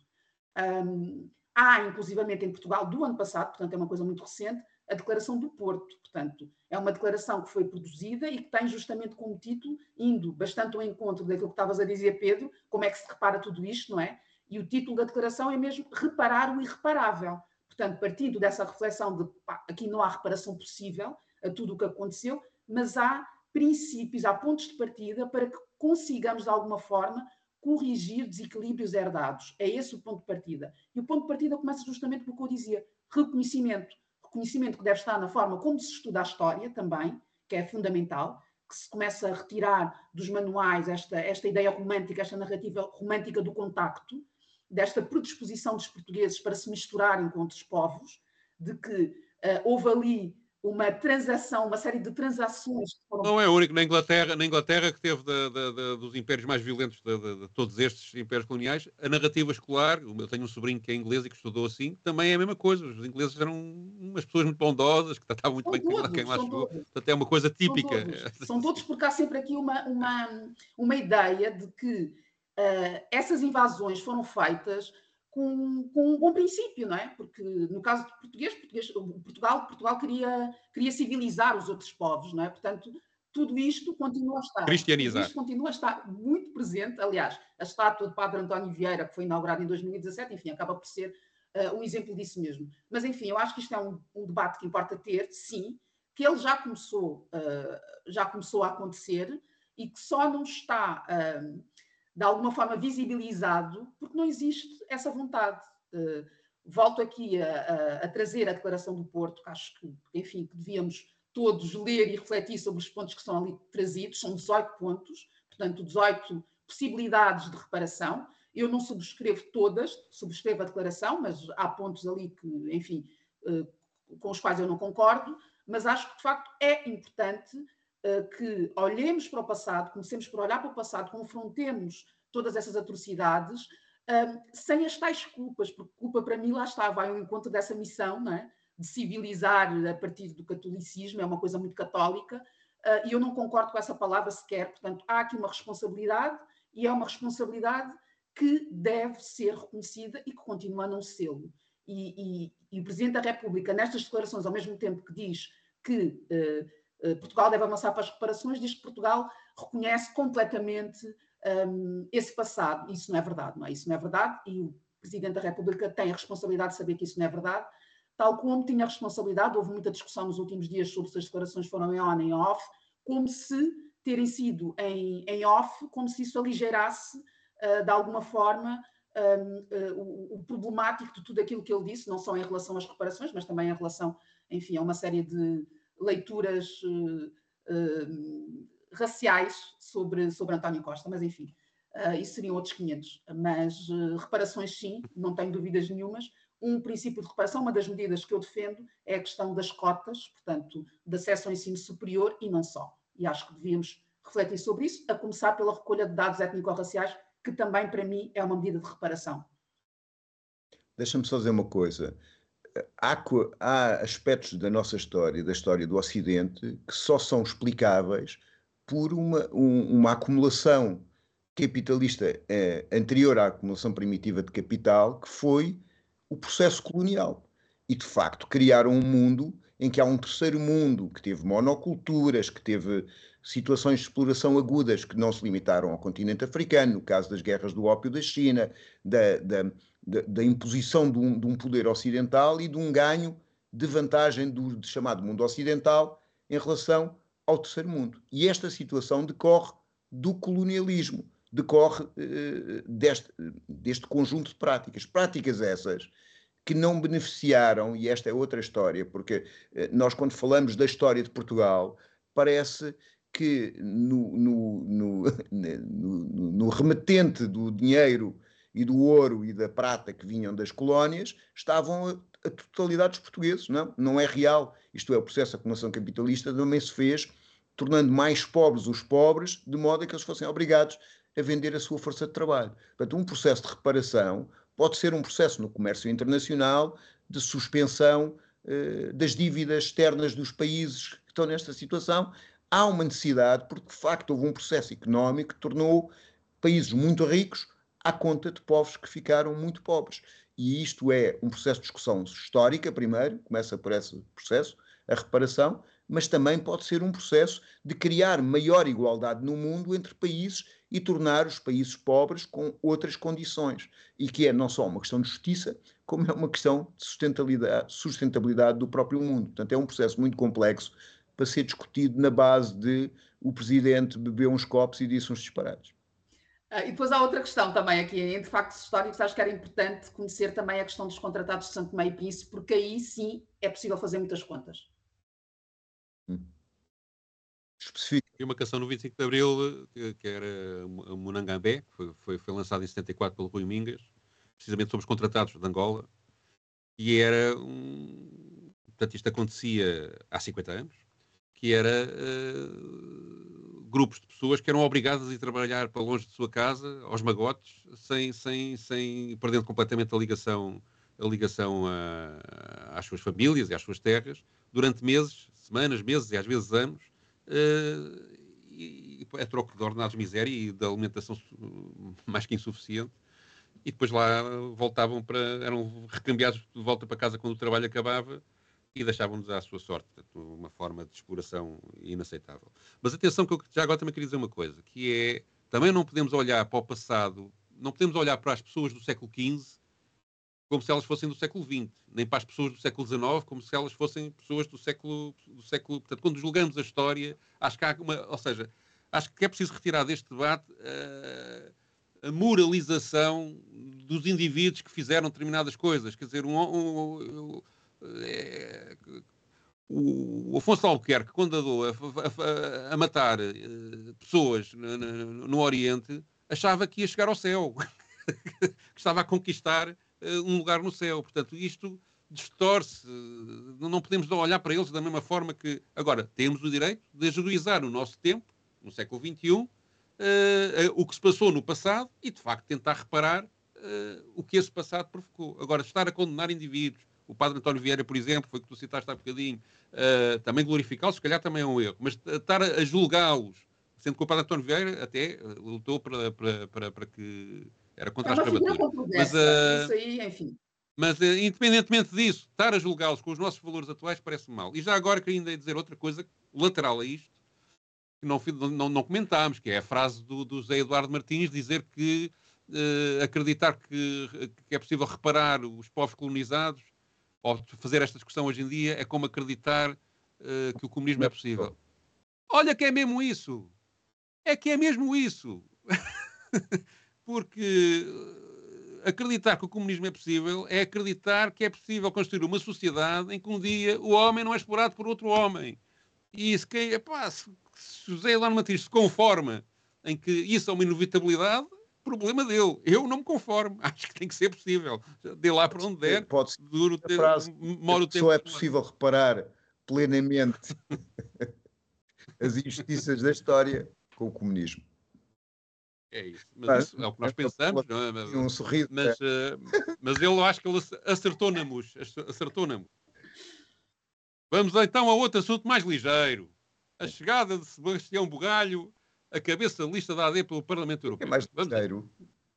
Um, há, inclusivamente, em Portugal, do ano passado, portanto, é uma coisa muito recente, a Declaração do Porto. Portanto, é uma declaração que foi produzida e que tem justamente como título, indo bastante ao encontro daquilo que estavas a dizer, Pedro, como é que se repara tudo isto, não é? E o título da declaração é mesmo reparar o irreparável. Portanto, partindo dessa reflexão de, pá, aqui não há reparação possível a tudo o que aconteceu, mas há princípios, há pontos de partida para que consigamos, de alguma forma, corrigir desequilíbrios herdados. É esse o ponto de partida. E o ponto de partida começa justamente pelo que eu dizia, reconhecimento. Reconhecimento que deve estar na forma como se estuda a história também, que é fundamental, que se começa a retirar dos manuais esta, esta ideia romântica, esta narrativa romântica do contacto, desta predisposição dos portugueses para se misturarem com outros povos, de que uh, houve ali uma transação, uma série de transações que foram... Não é o único. Na Inglaterra, na Inglaterra que teve de, de, de, dos impérios mais violentos de, de, de todos estes impérios coloniais, a narrativa escolar, eu tenho um sobrinho que é inglês e que estudou assim, também é a mesma coisa. Os ingleses eram umas pessoas muito bondosas, que tratavam muito são bem todos, quem lá chegou. Todos. Portanto, é uma coisa típica. São todos, são todos porque há sempre aqui uma, uma, uma ideia de que uh, essas invasões foram feitas Com, com um bom princípio, não é? Porque no caso de português, português Portugal, Portugal queria, queria civilizar os outros povos, não é? Portanto, tudo isto continua a estar. Cristianizar. Tudo isto continua a estar muito presente. Aliás, a estátua de Padre António Vieira, que foi inaugurada em dois mil e dezassete, enfim, acaba por ser uh, um exemplo disso mesmo. Mas, enfim, eu acho que isto é um, um debate que importa ter, sim, que ele já começou, uh, já começou a acontecer e que só não está... Uh, de alguma forma visibilizado, porque não existe essa vontade. Uh, volto aqui a, a, a trazer a Declaração do Porto, que acho que, enfim, que devíamos todos ler e refletir sobre os pontos que são ali trazidos. São dezoito pontos, portanto, dezoito possibilidades de reparação. Eu não subscrevo todas, subscrevo a declaração, mas há pontos ali que, enfim, com os quais eu não concordo, mas acho que, de facto, é importante que olhemos para o passado, comecemos por olhar para o passado, confrontemos todas essas atrocidades, sem as tais culpas, porque culpa, para mim, lá está, vai ao encontro dessa missão, não é? De civilizar a partir do catolicismo, é uma coisa muito católica, e eu não concordo com essa palavra sequer. Portanto, há aqui uma responsabilidade, e é uma responsabilidade que deve ser reconhecida e que continua a não sê-lo. E, e, e o Presidente da República, nestas declarações, ao mesmo tempo que diz que uh, uh, Portugal deve avançar para as reparações, diz que Portugal reconhece completamente um, esse passado. Isso não é verdade, não é? Isso não é verdade, e o Presidente da República tem a responsabilidade de saber que isso não é verdade, tal como tinha a responsabilidade, houve muita discussão nos últimos dias sobre se as declarações foram em on ou em off, como se terem sido em, em off, como se isso aligeirasse uh, de alguma forma um, uh, o, o problemático de tudo aquilo que ele disse, não só em relação às reparações, mas também em relação, enfim, a uma série de leituras uh, uh, raciais sobre, sobre António Costa, mas enfim, uh, isso seriam outros quinhentos. Mas uh, reparações sim, não tenho dúvidas nenhumas. Um princípio de reparação, uma das medidas que eu defendo é a questão das cotas, portanto, de acesso ao ensino superior e não só. E acho que devíamos refletir sobre isso, a começar pela recolha de dados étnico-raciais, que também, para mim, é uma medida de reparação. Deixa-me só dizer uma coisa. Há, há aspectos da nossa história, da história do Ocidente, que só são explicáveis por uma, um, uma acumulação capitalista eh, anterior à acumulação primitiva de capital, que foi o processo colonial. E, de facto, criaram um mundo em que há um terceiro mundo que teve monoculturas, que teve situações de exploração agudas que não se limitaram ao continente africano, no caso das guerras do ópio da China, da, da, da, da imposição de um, de um poder ocidental e de um ganho de vantagem do de chamado mundo ocidental em relação ao terceiro mundo. E esta situação decorre do colonialismo, decorre eh, deste, deste conjunto de práticas. Práticas essas que não beneficiaram, e esta é outra história, porque eh, nós quando falamos da história de Portugal, parece que no, no, no, no, no remetente do dinheiro e do ouro e da prata que vinham das colónias, estavam a, a totalidade dos portugueses. Não, não é real. Isto é, o processo de acumulação capitalista também se fez tornando mais pobres os pobres, de modo a que eles fossem obrigados a vender a sua força de trabalho. Portanto, um processo de reparação pode ser um processo no comércio internacional de suspensão eh, das dívidas externas dos países que estão nesta situação. Há uma necessidade, porque de facto houve um processo económico que tornou países muito ricos à conta de povos que ficaram muito pobres. E isto é um processo de discussão histórica, primeiro, começa por esse processo, a reparação, mas também pode ser um processo de criar maior igualdade no mundo entre países e tornar os países pobres com outras condições. E que é não só uma questão de justiça, como é uma questão de sustentabilidade, sustentabilidade do próprio mundo. Portanto, é um processo muito complexo para ser discutido na base de o presidente bebeu uns copos e disse uns disparates. Uh, e depois há outra questão também aqui, entre factos históricos, acho que era importante conhecer também a questão dos contratados de Santo Tomé e Príncipe, porque aí sim é possível fazer muitas contas. Hum. E uma canção no vinte e cinco de Abril, que, que era Munangambé, que foi, foi, foi lançada em setenta e quatro pelo Rui Mingas, precisamente sobre os contratados de Angola, e era um... Portanto, isto acontecia há cinquenta anos, que era uh, grupos de pessoas que eram obrigadas a ir trabalhar para longe de sua casa, aos magotes, sem, sem, sem perdendo completamente a ligação, a ligação a, às suas famílias e às suas terras, durante meses, semanas, meses e às vezes anos, uh, e, e a troco de ordenados de miséria e de alimentação mais que insuficiente, e depois lá voltavam para, eram recambiados de volta para casa quando o trabalho acabava, e deixavam-nos à sua sorte. Portanto, uma forma de exploração inaceitável. Mas atenção, que eu já agora também queria dizer uma coisa, que é, também não podemos olhar para o passado, não podemos olhar para as pessoas do século quinze como se elas fossem do século vinte, nem para as pessoas do século dezanove como se elas fossem pessoas do século... Do século... Portanto, quando julgamos a história, acho que há uma... Ou seja, acho que é preciso retirar deste debate uh, a moralização dos indivíduos que fizeram determinadas coisas. Quer dizer, um, um, um, é, o Afonso Albuquerque, quando andou a, a, a matar uh, pessoas no, no, no Oriente, achava que ia chegar ao céu, que estava a conquistar uh, um lugar no céu. Portanto, isto distorce. Uh, não podemos olhar para eles da mesma forma que... Agora, temos o direito de ajuizar o nosso tempo, no século vinte e um, Uh, uh, o que se passou no passado e, de facto, tentar reparar uh, o que esse passado provocou. Agora, estar a condenar indivíduos, o padre António Vieira, por exemplo, foi o que tu citaste há bocadinho, uh, também glorificá-los, se calhar também é um erro, mas estar a, a julgá-los, sendo que o padre António Vieira até uh, lutou para, para, para, para que... era contra é a escravatura. Mas, uh, isso aí, enfim. Mas, uh, independentemente disso, estar a julgá-los com os nossos valores atuais parece mal. E já agora queria ainda dizer outra coisa lateral a isto, que não, não, não comentámos, que é a frase do, do José Eduardo Martins, dizer que uh, acreditar que, que é possível reparar os povos colonizados, ou fazer esta discussão hoje em dia, é como acreditar uh, que o comunismo é possível. Olha que é mesmo isso! É que é mesmo isso! Porque acreditar que o comunismo é possível é acreditar que é possível construir uma sociedade em que um dia o homem não é explorado por outro homem. E se, que, epá, se, se José Eduardo Martins se conforma em que isso é uma inevitabilidade, problema dele. Eu não me conformo. Acho que tem que ser possível. Dê lá para onde der. Pode ser duro a frase, demora o tempo. Só é possível reparar plenamente as injustiças da história com o comunismo. É isso. Mas, mas isso é o que nós pensamos. Não é? Mas, um sorriso. Mas, uh, mas ele, eu acho que ele acertou na mousse. Acertou na mousse. Vamos então a outro assunto mais ligeiro. A chegada de Sebastião Bugalho, a cabeça de lista da A D pelo Parlamento Europeu. É mais Vamos ligeiro.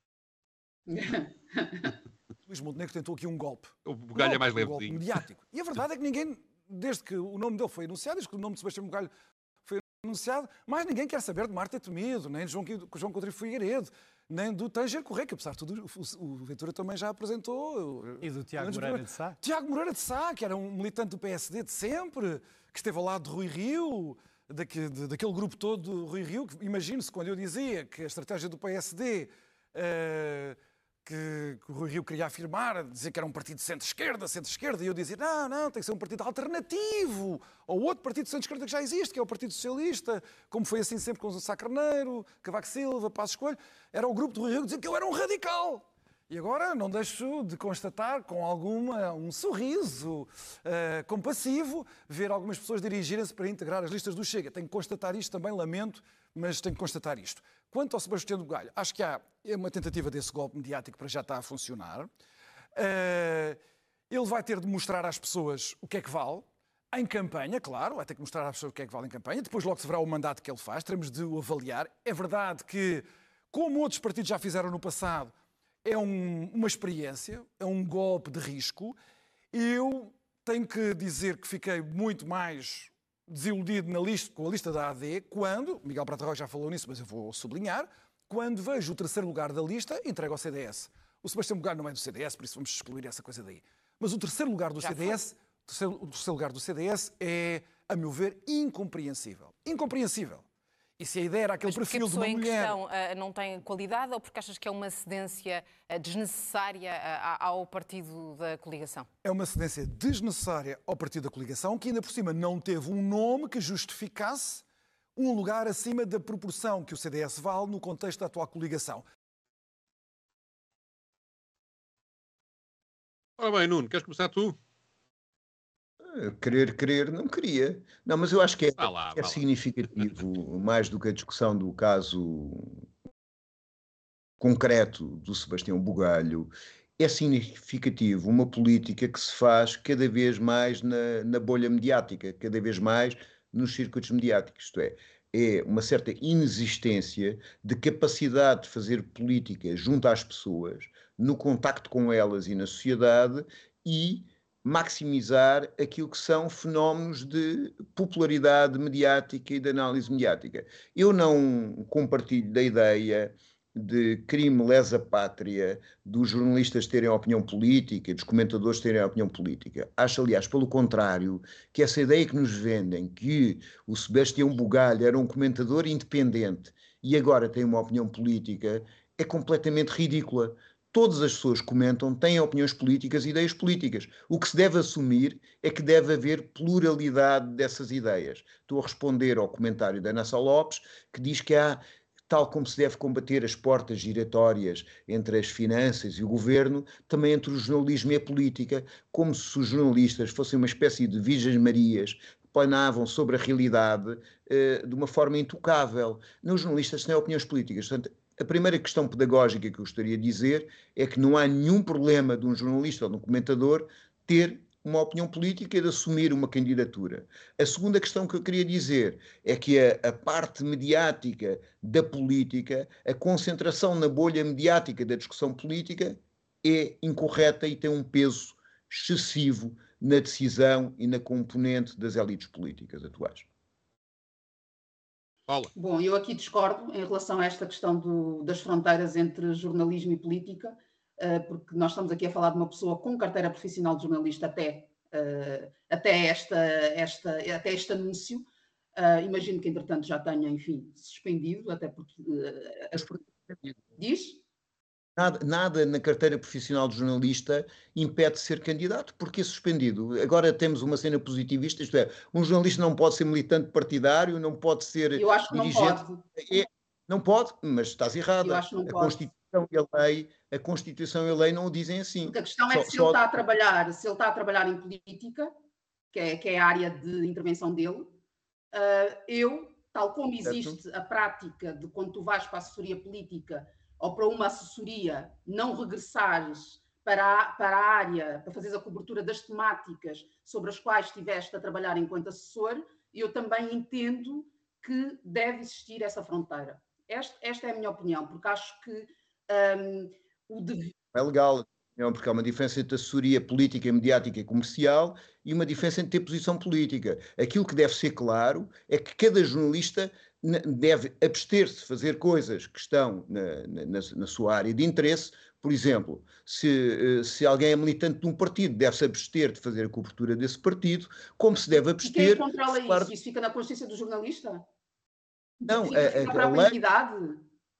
Luís Montenegro tentou aqui um golpe. O Bugalho um golpe, é mais um levezinho. Golpe mediático. E a verdade é que ninguém, desde que o nome dele foi anunciado, desde que o nome de Sebastião Bugalho foi anunciado, mais ninguém quer saber de Marta Temido, nem de João, João Coutinho Figueiredo, nem do Tanger Correia, que apesar de tudo o, o Ventura também já apresentou. E do Tiago Moreira de Sá. Tiago Moreira de Sá, que era um militante do P S D de sempre, que esteve ao lado de Rui Rio, daque, de, daquele grupo todo do Rui Rio, que imagine-se quando eu dizia que a estratégia do P S D... Uh, Que, que o Rui Rio queria afirmar, dizer que era um partido de centro-esquerda, centro-esquerda, e eu dizia, não, não, tem que ser um partido alternativo, ou outro partido de centro-esquerda que já existe, que é o Partido Socialista, como foi assim sempre com o Sá Carneiro, Cavaco Silva, Passos Coelho, era o grupo do Rui Rio que dizia que eu era um radical. E agora não deixo de constatar com alguma, um sorriso uh, compassivo, ver algumas pessoas dirigirem-se para integrar as listas do Chega. Tenho que constatar isto também, lamento, mas tenho que constatar isto. Quanto ao Sebastião Bugalho, acho que há uma tentativa desse golpe mediático para já estar a funcionar. Uh, ele vai ter de mostrar às pessoas o que é que vale, em campanha, claro, vai ter que mostrar às pessoas o que é que vale em campanha, depois logo se verá o mandato que ele faz, teremos de o avaliar. É verdade que, como outros partidos já fizeram no passado, é um, uma experiência, é um golpe de risco. Eu tenho que dizer que fiquei muito mais desiludido na lista, com a lista da A D, quando, Miguel Prata Rocha já falou nisso, mas eu vou sublinhar, quando vejo o terceiro lugar da lista, entregue ao C D S. O Sebastião Bugalho não é do C D S, por isso vamos excluir essa coisa daí. Mas o terceiro lugar do já C D S, o terceiro, o terceiro lugar do C D S é, a meu ver, incompreensível. Incompreensível. E se a ideia era aquele Mas perfil de uma mulher... mulher... Mas porque a pessoa em questão uh, não tem qualidade ou porque achas que é uma cedência uh, desnecessária uh, ao partido da coligação? É uma cedência desnecessária ao partido da coligação, que ainda por cima não teve um nome que justificasse um lugar acima da proporção que o C D S vale no contexto da atual coligação. Ora bem, Nuno, queres começar tu? Querer, querer, não queria. Não, mas eu acho que é, vá lá, é vá significativo, lá. Mais do que a discussão do caso concreto do Sebastião Bugalho, é significativo uma política que se faz cada vez mais na, na bolha mediática, cada vez mais nos circuitos mediáticos, isto é, é uma certa inexistência de capacidade de fazer política junto às pessoas, no contacto com elas e na sociedade, e maximizar aquilo que são fenómenos de popularidade mediática e de análise mediática. Eu não compartilho da ideia de crime lesa pátria, dos jornalistas terem opinião política, dos comentadores terem opinião política. Acho, aliás, pelo contrário, que essa ideia que nos vendem, que o Sebastião Bugalho era um comentador independente e agora tem uma opinião política, é completamente ridícula. Todas as pessoas comentam, têm opiniões políticas e ideias políticas. O que se deve assumir é que deve haver pluralidade dessas ideias. Estou a responder ao comentário da Ana Sá Lopes, que diz que há, tal como se deve combater as portas giratórias entre as finanças e o governo, também entre o jornalismo e a política, como se os jornalistas fossem uma espécie de Virgens Marias que planavam sobre a realidade eh, de uma forma intocável. Os jornalistas têm opiniões políticas. Portanto, a primeira questão pedagógica que eu gostaria de dizer é que não há nenhum problema de um jornalista ou de um comentador ter uma opinião política e de assumir uma candidatura. A segunda questão que eu queria dizer é que a, a parte mediática da política, a concentração na bolha mediática da discussão política é incorreta e tem um peso excessivo na decisão e na componente das elites políticas atuais. Paula. Bom, eu aqui discordo em relação a esta questão do, das fronteiras entre jornalismo e política, uh, porque nós estamos aqui a falar de uma pessoa com carteira profissional de jornalista até, uh, até, esta, esta, até este anúncio. Uh, imagino que, entretanto, já tenha, enfim, suspendido, até porque... Uh, as... Diz? Nada, nada na carteira profissional de jornalista impede de ser candidato, porque é suspendido. Agora temos uma cena positivista, isto é, um jornalista não pode ser militante partidário, não pode ser Eu acho que dirigente. Não pode. É, não pode, mas estás errada. Eu acho que não a pode. Constituição e a lei, a Constituição e a lei não o dizem assim. Porque a questão é só, que se só... ele está a trabalhar, se ele está a trabalhar em política, que é, que é a área de intervenção dele, uh, eu, tal como existe a prática de quando tu vais para a assessoria política ou para uma assessoria, não regressares para a, para a área, para fazeres a cobertura das temáticas sobre as quais estiveste a trabalhar enquanto assessor, eu também entendo que deve existir essa fronteira. Esta, esta é a minha opinião, porque acho que um, o dever... É legal, porque há uma diferença entre assessoria política, mediática e comercial e uma diferença entre ter posição política. Aquilo que deve ser claro é que cada jornalista deve abster-se de fazer coisas que estão na, na, na sua área de interesse. Por exemplo, se, se alguém é militante de um partido, deve-se abster de fazer a cobertura desse partido, como se deve abster... E quem controla isso? Claro... Isso fica na consciência do jornalista? Não, fica, a, fica a, para a lei... entidade?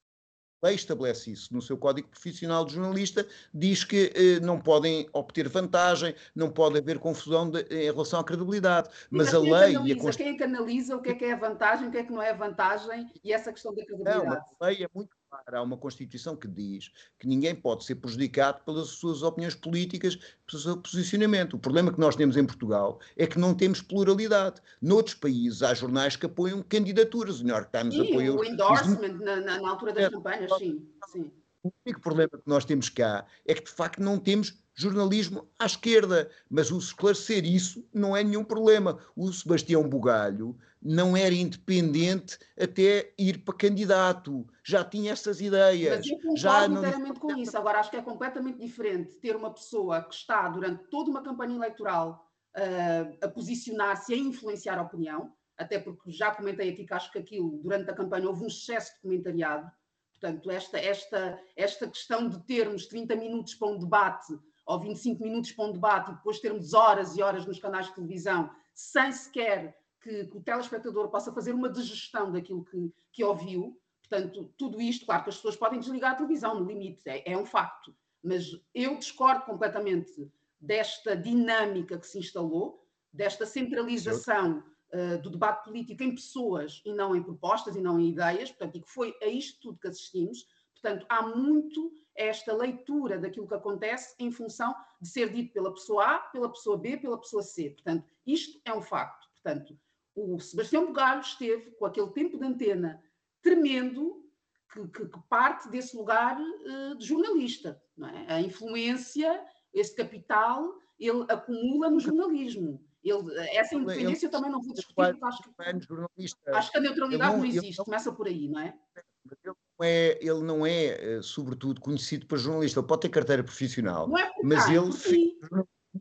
A lei estabelece isso no seu Código Profissional de Jornalista, diz que eh, não podem obter vantagem, não pode haver confusão de, em relação à credibilidade. Mas, Mas a lei... Analisa, e a Const... Quem é que analisa o que é que é a vantagem, o que é que não é a vantagem e essa questão da credibilidade? Não, a lei é muito clara. Há uma Constituição que diz que ninguém pode ser prejudicado pelas suas opiniões políticas, pelo seu posicionamento. O problema que nós temos em Portugal é que não temos pluralidade. Noutros países há jornais que apoiam candidaturas. O New York Times sim, apoia... o endorsement na, na, na altura das é. campanhas, sim, sim. O único problema que nós temos cá é que, de facto, não temos jornalismo à esquerda. Mas o esclarecer isso não é nenhum problema. O Sebastião Bugalho não era independente até ir para candidato. Já tinha essas ideias. Mas eu concordo já inteiramente não... com isso. Agora, acho que é completamente diferente ter uma pessoa que está, durante toda uma campanha eleitoral, uh, a posicionar-se e a influenciar a opinião, até porque já comentei aqui que acho que aquilo, durante a campanha, houve um excesso de comentariado. Portanto, esta, esta, esta questão de termos trinta minutos para um debate ou vinte e cinco minutos para um debate e depois termos horas e horas nos canais de televisão sem sequer que, que o telespectador possa fazer uma digestão daquilo que, que ouviu. Portanto, tudo isto, claro que as pessoas podem desligar a televisão no limite, é, é um facto. Mas eu discordo completamente desta dinâmica que se instalou, desta centralização uh, do debate político em pessoas e não em propostas e não em ideias, portanto, e que foi a isto tudo que assistimos. Portanto, há muito esta leitura daquilo que acontece em função de ser dito pela pessoa A, pela pessoa B, pela pessoa C. Portanto, isto é um facto. Portanto, o Sebastião Bugalho esteve com aquele tempo de antena tremendo que, que, que parte desse lugar uh, de jornalista. Não é? A influência, esse capital, ele acumula no jornalismo. Ele, essa independência eu também não vou discutir, porque acho que, acho que a neutralidade não, não existe. Não, começa por aí, não é? Ele não é, ele não é, sobretudo, conhecido para jornalista. Ele pode ter carteira profissional, não é mas cá, ele fez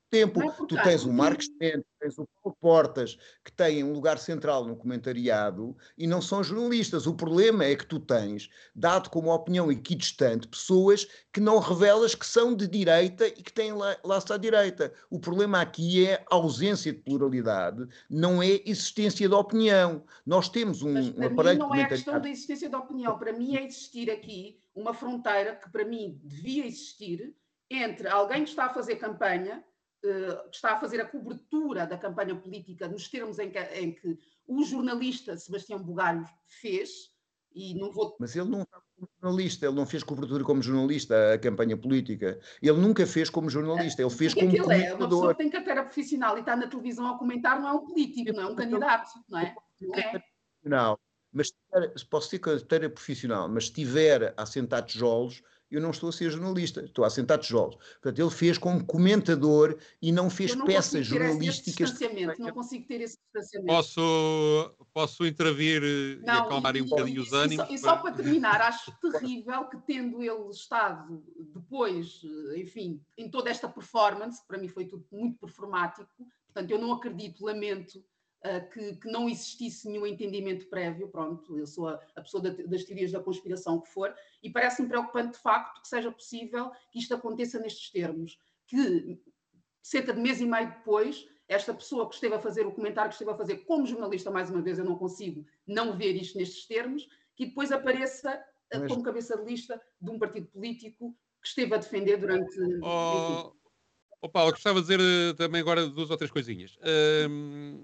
tempo. É tu tens o Marcos Mendes, tens o Paulo Portas, que têm um lugar central no comentariado e não são jornalistas. O problema é que tu tens, dado como opinião equidistante, pessoas que não revelas que são de direita e que têm lá, lá está a direita. O problema aqui é a ausência de pluralidade, não é existência de opinião. Nós temos um, Mas um para aparelho mim não é a comentariado... questão da existência de opinião. Para mim é existir aqui uma fronteira que para mim devia existir entre alguém que está a fazer campanha, que está a fazer a cobertura da campanha política nos termos em que, em que o jornalista Sebastião Bugalho fez, e não vou... Mas ele não estava como jornalista, ele não fez cobertura como jornalista, a campanha política. Ele nunca fez como jornalista, ele fez Porque como é que ele é? comentador. Uma pessoa que tem carteira profissional e está na televisão a comentar não é um político, não é um candidato, não é? Não é? Não, mas posso ter carteira profissional, mas se estiver a assentar tijolos, eu não estou a ser jornalista, estou a assentar tijolos. Portanto, ele fez como comentador e não fez não peças Esse jornalísticas. distanciamento, não consigo ter esse distanciamento. Posso, posso intervir não, e acalmar e, um bocadinho e, os ânimos? E só, e só para terminar, acho terrível que tendo ele estado depois, enfim, em toda esta performance, que para mim foi tudo muito performático, portanto eu não acredito, lamento, Uh, que, que não existisse nenhum entendimento prévio, pronto, eu sou a, a pessoa da, das teorias da conspiração que for, e parece-me preocupante de facto que seja possível que isto aconteça nestes termos, que cerca de mês e meio depois, esta pessoa que esteve a fazer o comentário que esteve a fazer como jornalista, mais uma vez eu não consigo não ver isto nestes termos, que depois apareça uh, como cabeça de lista de um partido político que esteve a defender durante... Oh... Oh, Paulo, gostava de dizer uh, também agora duas ou três coisinhas. Uh,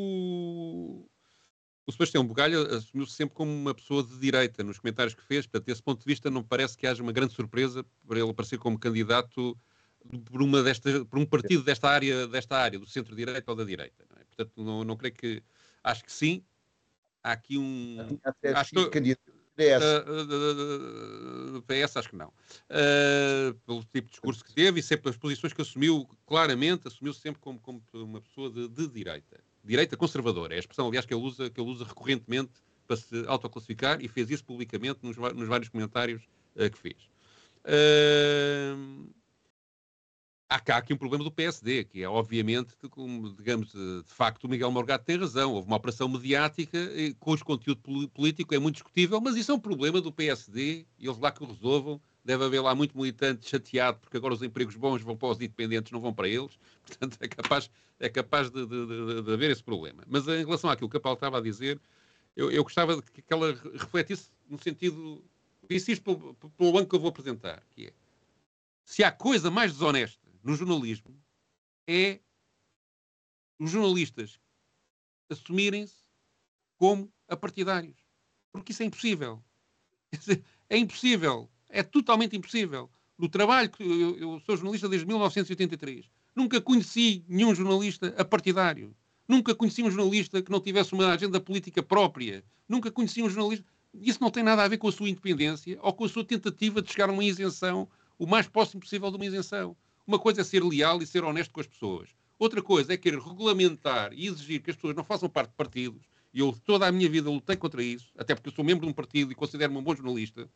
o, o Sebastião Bugalho assumiu-se sempre como uma pessoa de direita nos comentários que fez. Portanto, desse ponto de vista, não parece que haja uma grande surpresa para ele aparecer como candidato por, uma desta, por um partido desta área, desta área do centro-direita ou da direita. Não é? Portanto, não, não creio que... Acho que sim. Há aqui um... Acho que... P S. Uh, uh, uh, P S acho que não. Uh, pelo tipo de discurso que teve e sempre pelas posições que assumiu claramente, assumiu-se sempre como, como uma pessoa de, de direita. Direita conservadora. É a expressão, aliás, que ele usa, que ele usa recorrentemente para se autoclassificar e fez isso publicamente nos, nos vários comentários uh, que fez. Uh, Há cá aqui um problema do P S D, que é, obviamente, como, digamos, de facto, o Miguel Morgado tem razão. Houve uma operação mediática cujo conteúdo político é muito discutível, mas isso é um problema do P S D e eles lá que o resolvam. Deve haver lá muito militante chateado porque agora os empregos bons vão para os independentes, não vão para eles. Portanto, é capaz, é capaz de, de, de, de haver esse problema. Mas em relação àquilo que a Paulo estava a dizer, eu, eu gostava de que ela refletisse no sentido... Disse isto pelo, pelo banco que eu vou apresentar, que é... Se há coisa mais desonesta no jornalismo é os jornalistas assumirem-se como apartidários. Porque isso é impossível. É impossível. É totalmente impossível. No trabalho que eu, eu sou jornalista desde mil novecentos e oitenta e três. Nunca conheci nenhum jornalista apartidário. Nunca conheci um jornalista que não tivesse uma agenda política própria. Nunca conheci um jornalista... Isso não tem nada a ver com a sua independência ou com a sua tentativa de chegar a uma isenção o mais próximo possível de uma isenção. Uma coisa é ser leal e ser honesto com as pessoas. Outra coisa é querer regulamentar e exigir que as pessoas não façam parte de partidos. E eu toda a minha vida lutei contra isso, até porque eu sou membro de um partido e considero-me um bom jornalista.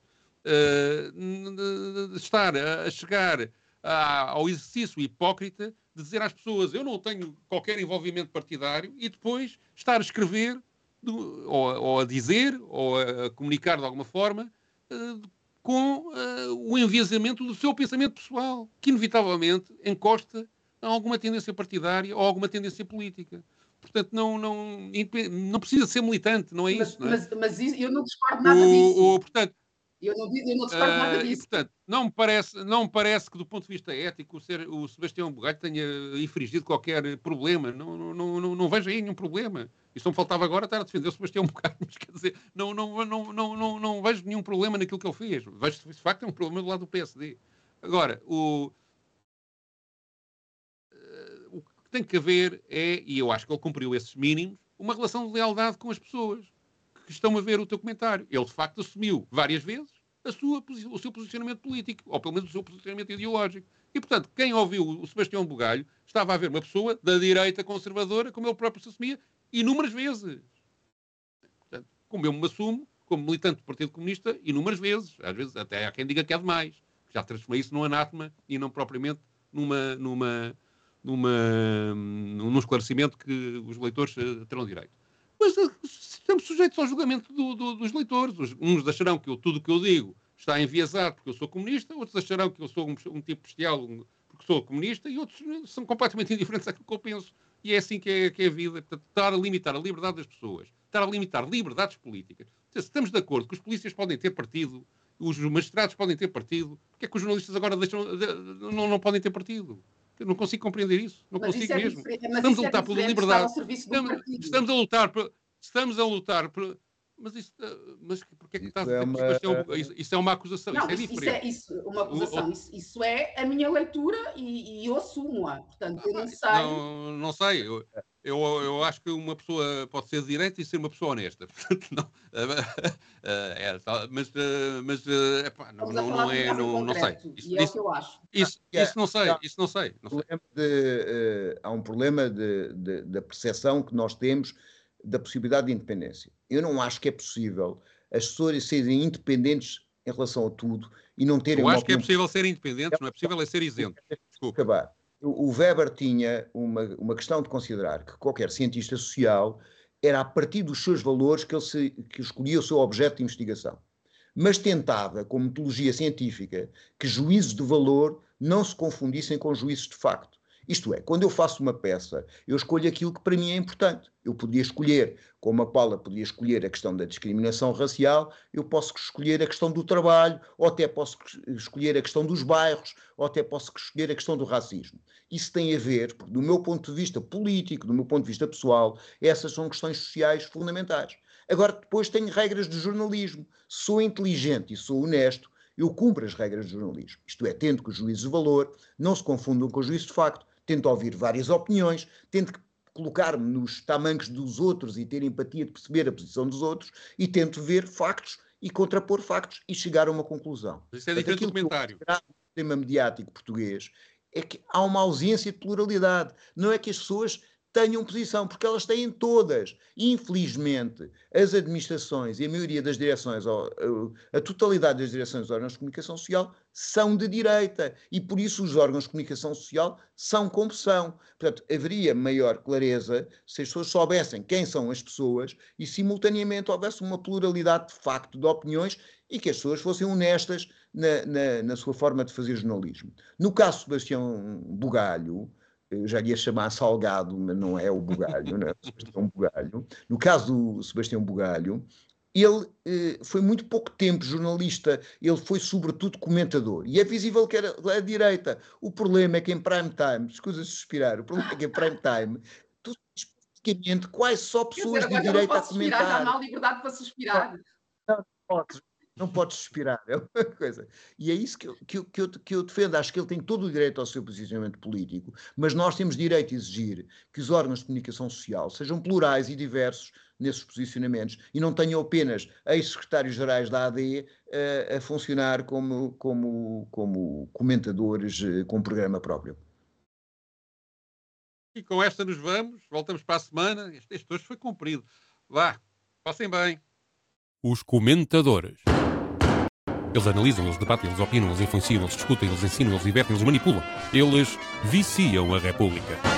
Uh, de estar a, a chegar a, ao exercício hipócrita de dizer às pessoas eu não tenho qualquer envolvimento partidário e depois estar a escrever do, ou, ou a dizer ou a, a comunicar de alguma forma uh, com uh, o enviesamento do seu pensamento pessoal, que inevitavelmente encosta a alguma tendência partidária ou alguma tendência política. Portanto, não, não, não precisa ser militante, não é mas, isso. Não é? Mas, mas isso, eu não discordo nada o, disso. O, portanto, eu não, eu não discordo uh, nada disso. E, portanto, não me, parece, não me parece que, do ponto de vista ético, o, ser, o Sebastião Bugalho tenha infringido qualquer problema. Não, não, não, não vejo aí nenhum problema. Isso não faltava agora estar a defender o Sebastião Bugalho, mas quer dizer, não, não, não, não, não, não vejo nenhum problema naquilo que ele fez. Vejo, de facto, é um problema do lado do P S D. Agora, o, uh, o que tem que haver é, e eu acho que ele cumpriu esses mínimos, uma relação de lealdade com as pessoas que estão a ver o teu comentário. Ele, de facto, assumiu várias vezes a sua, o seu posicionamento político, ou pelo menos o seu posicionamento ideológico. E, portanto, quem ouviu o Sebastião Bugalho estava a ver uma pessoa da direita conservadora, como ele próprio se assumia, inúmeras vezes. Portanto, como eu me assumo, como militante do Partido Comunista, inúmeras vezes. Às vezes até há quem diga que é demais. Já transformei isso num anátema e não propriamente numa, numa, numa, num esclarecimento que os leitores terão direito. Mas estamos sujeitos ao julgamento do, do, dos leitores. Uns acharão que eu, tudo o que eu digo está enviesado porque eu sou comunista, outros acharão que eu sou um, um tipo bestial porque sou comunista, e outros são completamente indiferentes àquilo que eu penso. E é assim que é, que é a vida. Portanto, estar a limitar a liberdade das pessoas, estar a limitar liberdades políticas. Se estamos de acordo que os polícias podem ter partido, os magistrados podem ter partido, porque é que os jornalistas agora deixam, não, não podem ter partido? Eu não consigo compreender isso. Não mas consigo é mesmo. Estamos a lutar é pela liberdade. Estamos, estamos a lutar por, estamos a lutar por, mas isso, mas porque é que está a dizer é uma... que isto é, um, isso, isso é uma acusação? Não, isso é isso, diferente. Isso é isso, uma acusação. O, o... Isso, isso é a minha leitura e, e eu assumo-a. Portanto, eu não sei. Não, não sei. Eu, eu, eu acho que uma pessoa pode ser de direita e ser uma pessoa honesta. Portanto, não. É, mas mas epá, não, não, não é. Não, não sei. Isso, é isso, o que eu acho. Isso, isso não sei. Isso não sei. Não sei. De, uh, há um problema de, de, da percepção que nós temos da possibilidade de independência. Eu não acho que é possível as pessoas serem independentes em relação a tudo e não terem... Eu acho que é possível ser independentes, não é possível é ser isento. Desculpa. Acabar. O Weber tinha uma, uma questão de considerar que qualquer cientista social era a partir dos seus valores que ele se, que escolhia o seu objeto de investigação. Mas tentava, com metodologia científica, que juízos de valor não se confundissem com juízos de facto. Isto é, quando eu faço uma peça, eu escolho aquilo que para mim é importante. Eu podia escolher, como a Paula podia escolher a questão da discriminação racial, eu posso escolher a questão do trabalho, ou até posso escolher a questão dos bairros, ou até posso escolher a questão do racismo. Isso tem a ver, porque do meu ponto de vista político, do meu ponto de vista pessoal, essas são questões sociais fundamentais. Agora, depois tenho regras de jornalismo. Sou inteligente e sou honesto, eu cumpro as regras de jornalismo. Isto é, tento que os juízes de valor não se confundam com os juízes de facto, tento ouvir várias opiniões, tento colocar-me nos tamancos dos outros e ter empatia de perceber a posição dos outros e tento ver factos e contrapor factos e chegar a uma conclusão. Isso é diferente do comentário. O sistema mediático português é que há uma ausência de pluralidade. Não é que as pessoas tenham posição, porque elas têm todas. Infelizmente, as administrações e a maioria das direções, a totalidade das direções dos órgãos de comunicação social são de direita e por isso os órgãos de comunicação social são como são. Portanto, haveria maior clareza se as pessoas soubessem quem são as pessoas e simultaneamente houvesse uma pluralidade de facto de opiniões e que as pessoas fossem honestas na, na, na sua forma de fazer jornalismo. No caso de Sebastião Bugalho, eu já ia chamar Salgado, mas não é o Bugalho, não é o Sebastião Bugalho. No caso do Sebastião Bugalho, ele eh, foi muito pouco tempo jornalista, ele foi sobretudo comentador. E é visível que era a direita. O problema é que em prime time, escusa-se suspirar, o problema é que em prime time, tu sabes praticamente quais só pessoas dizer, de direita a comentar. Suspirar, já não há liberdade para suspirar. Não, não podes. Não podes suspirar, é uma coisa. E é isso que eu, que, eu, que, eu, que eu defendo. Acho que ele tem todo o direito ao seu posicionamento político, mas nós temos direito a exigir que os órgãos de comunicação social sejam plurais e diversos nesses posicionamentos e não tenham apenas ex-secretários-gerais da A D uh, a funcionar como, como, como comentadores uh, com programa próprio. E com esta nos vamos. Voltamos para a semana. Este, este hoje foi cumprido. Vá, passem bem. Os comentadores. Eles analisam, eles debatem, eles opinam, eles influenciam, eles discutem, eles ensinam, eles divertem, eles manipulam. Eles viciam a República.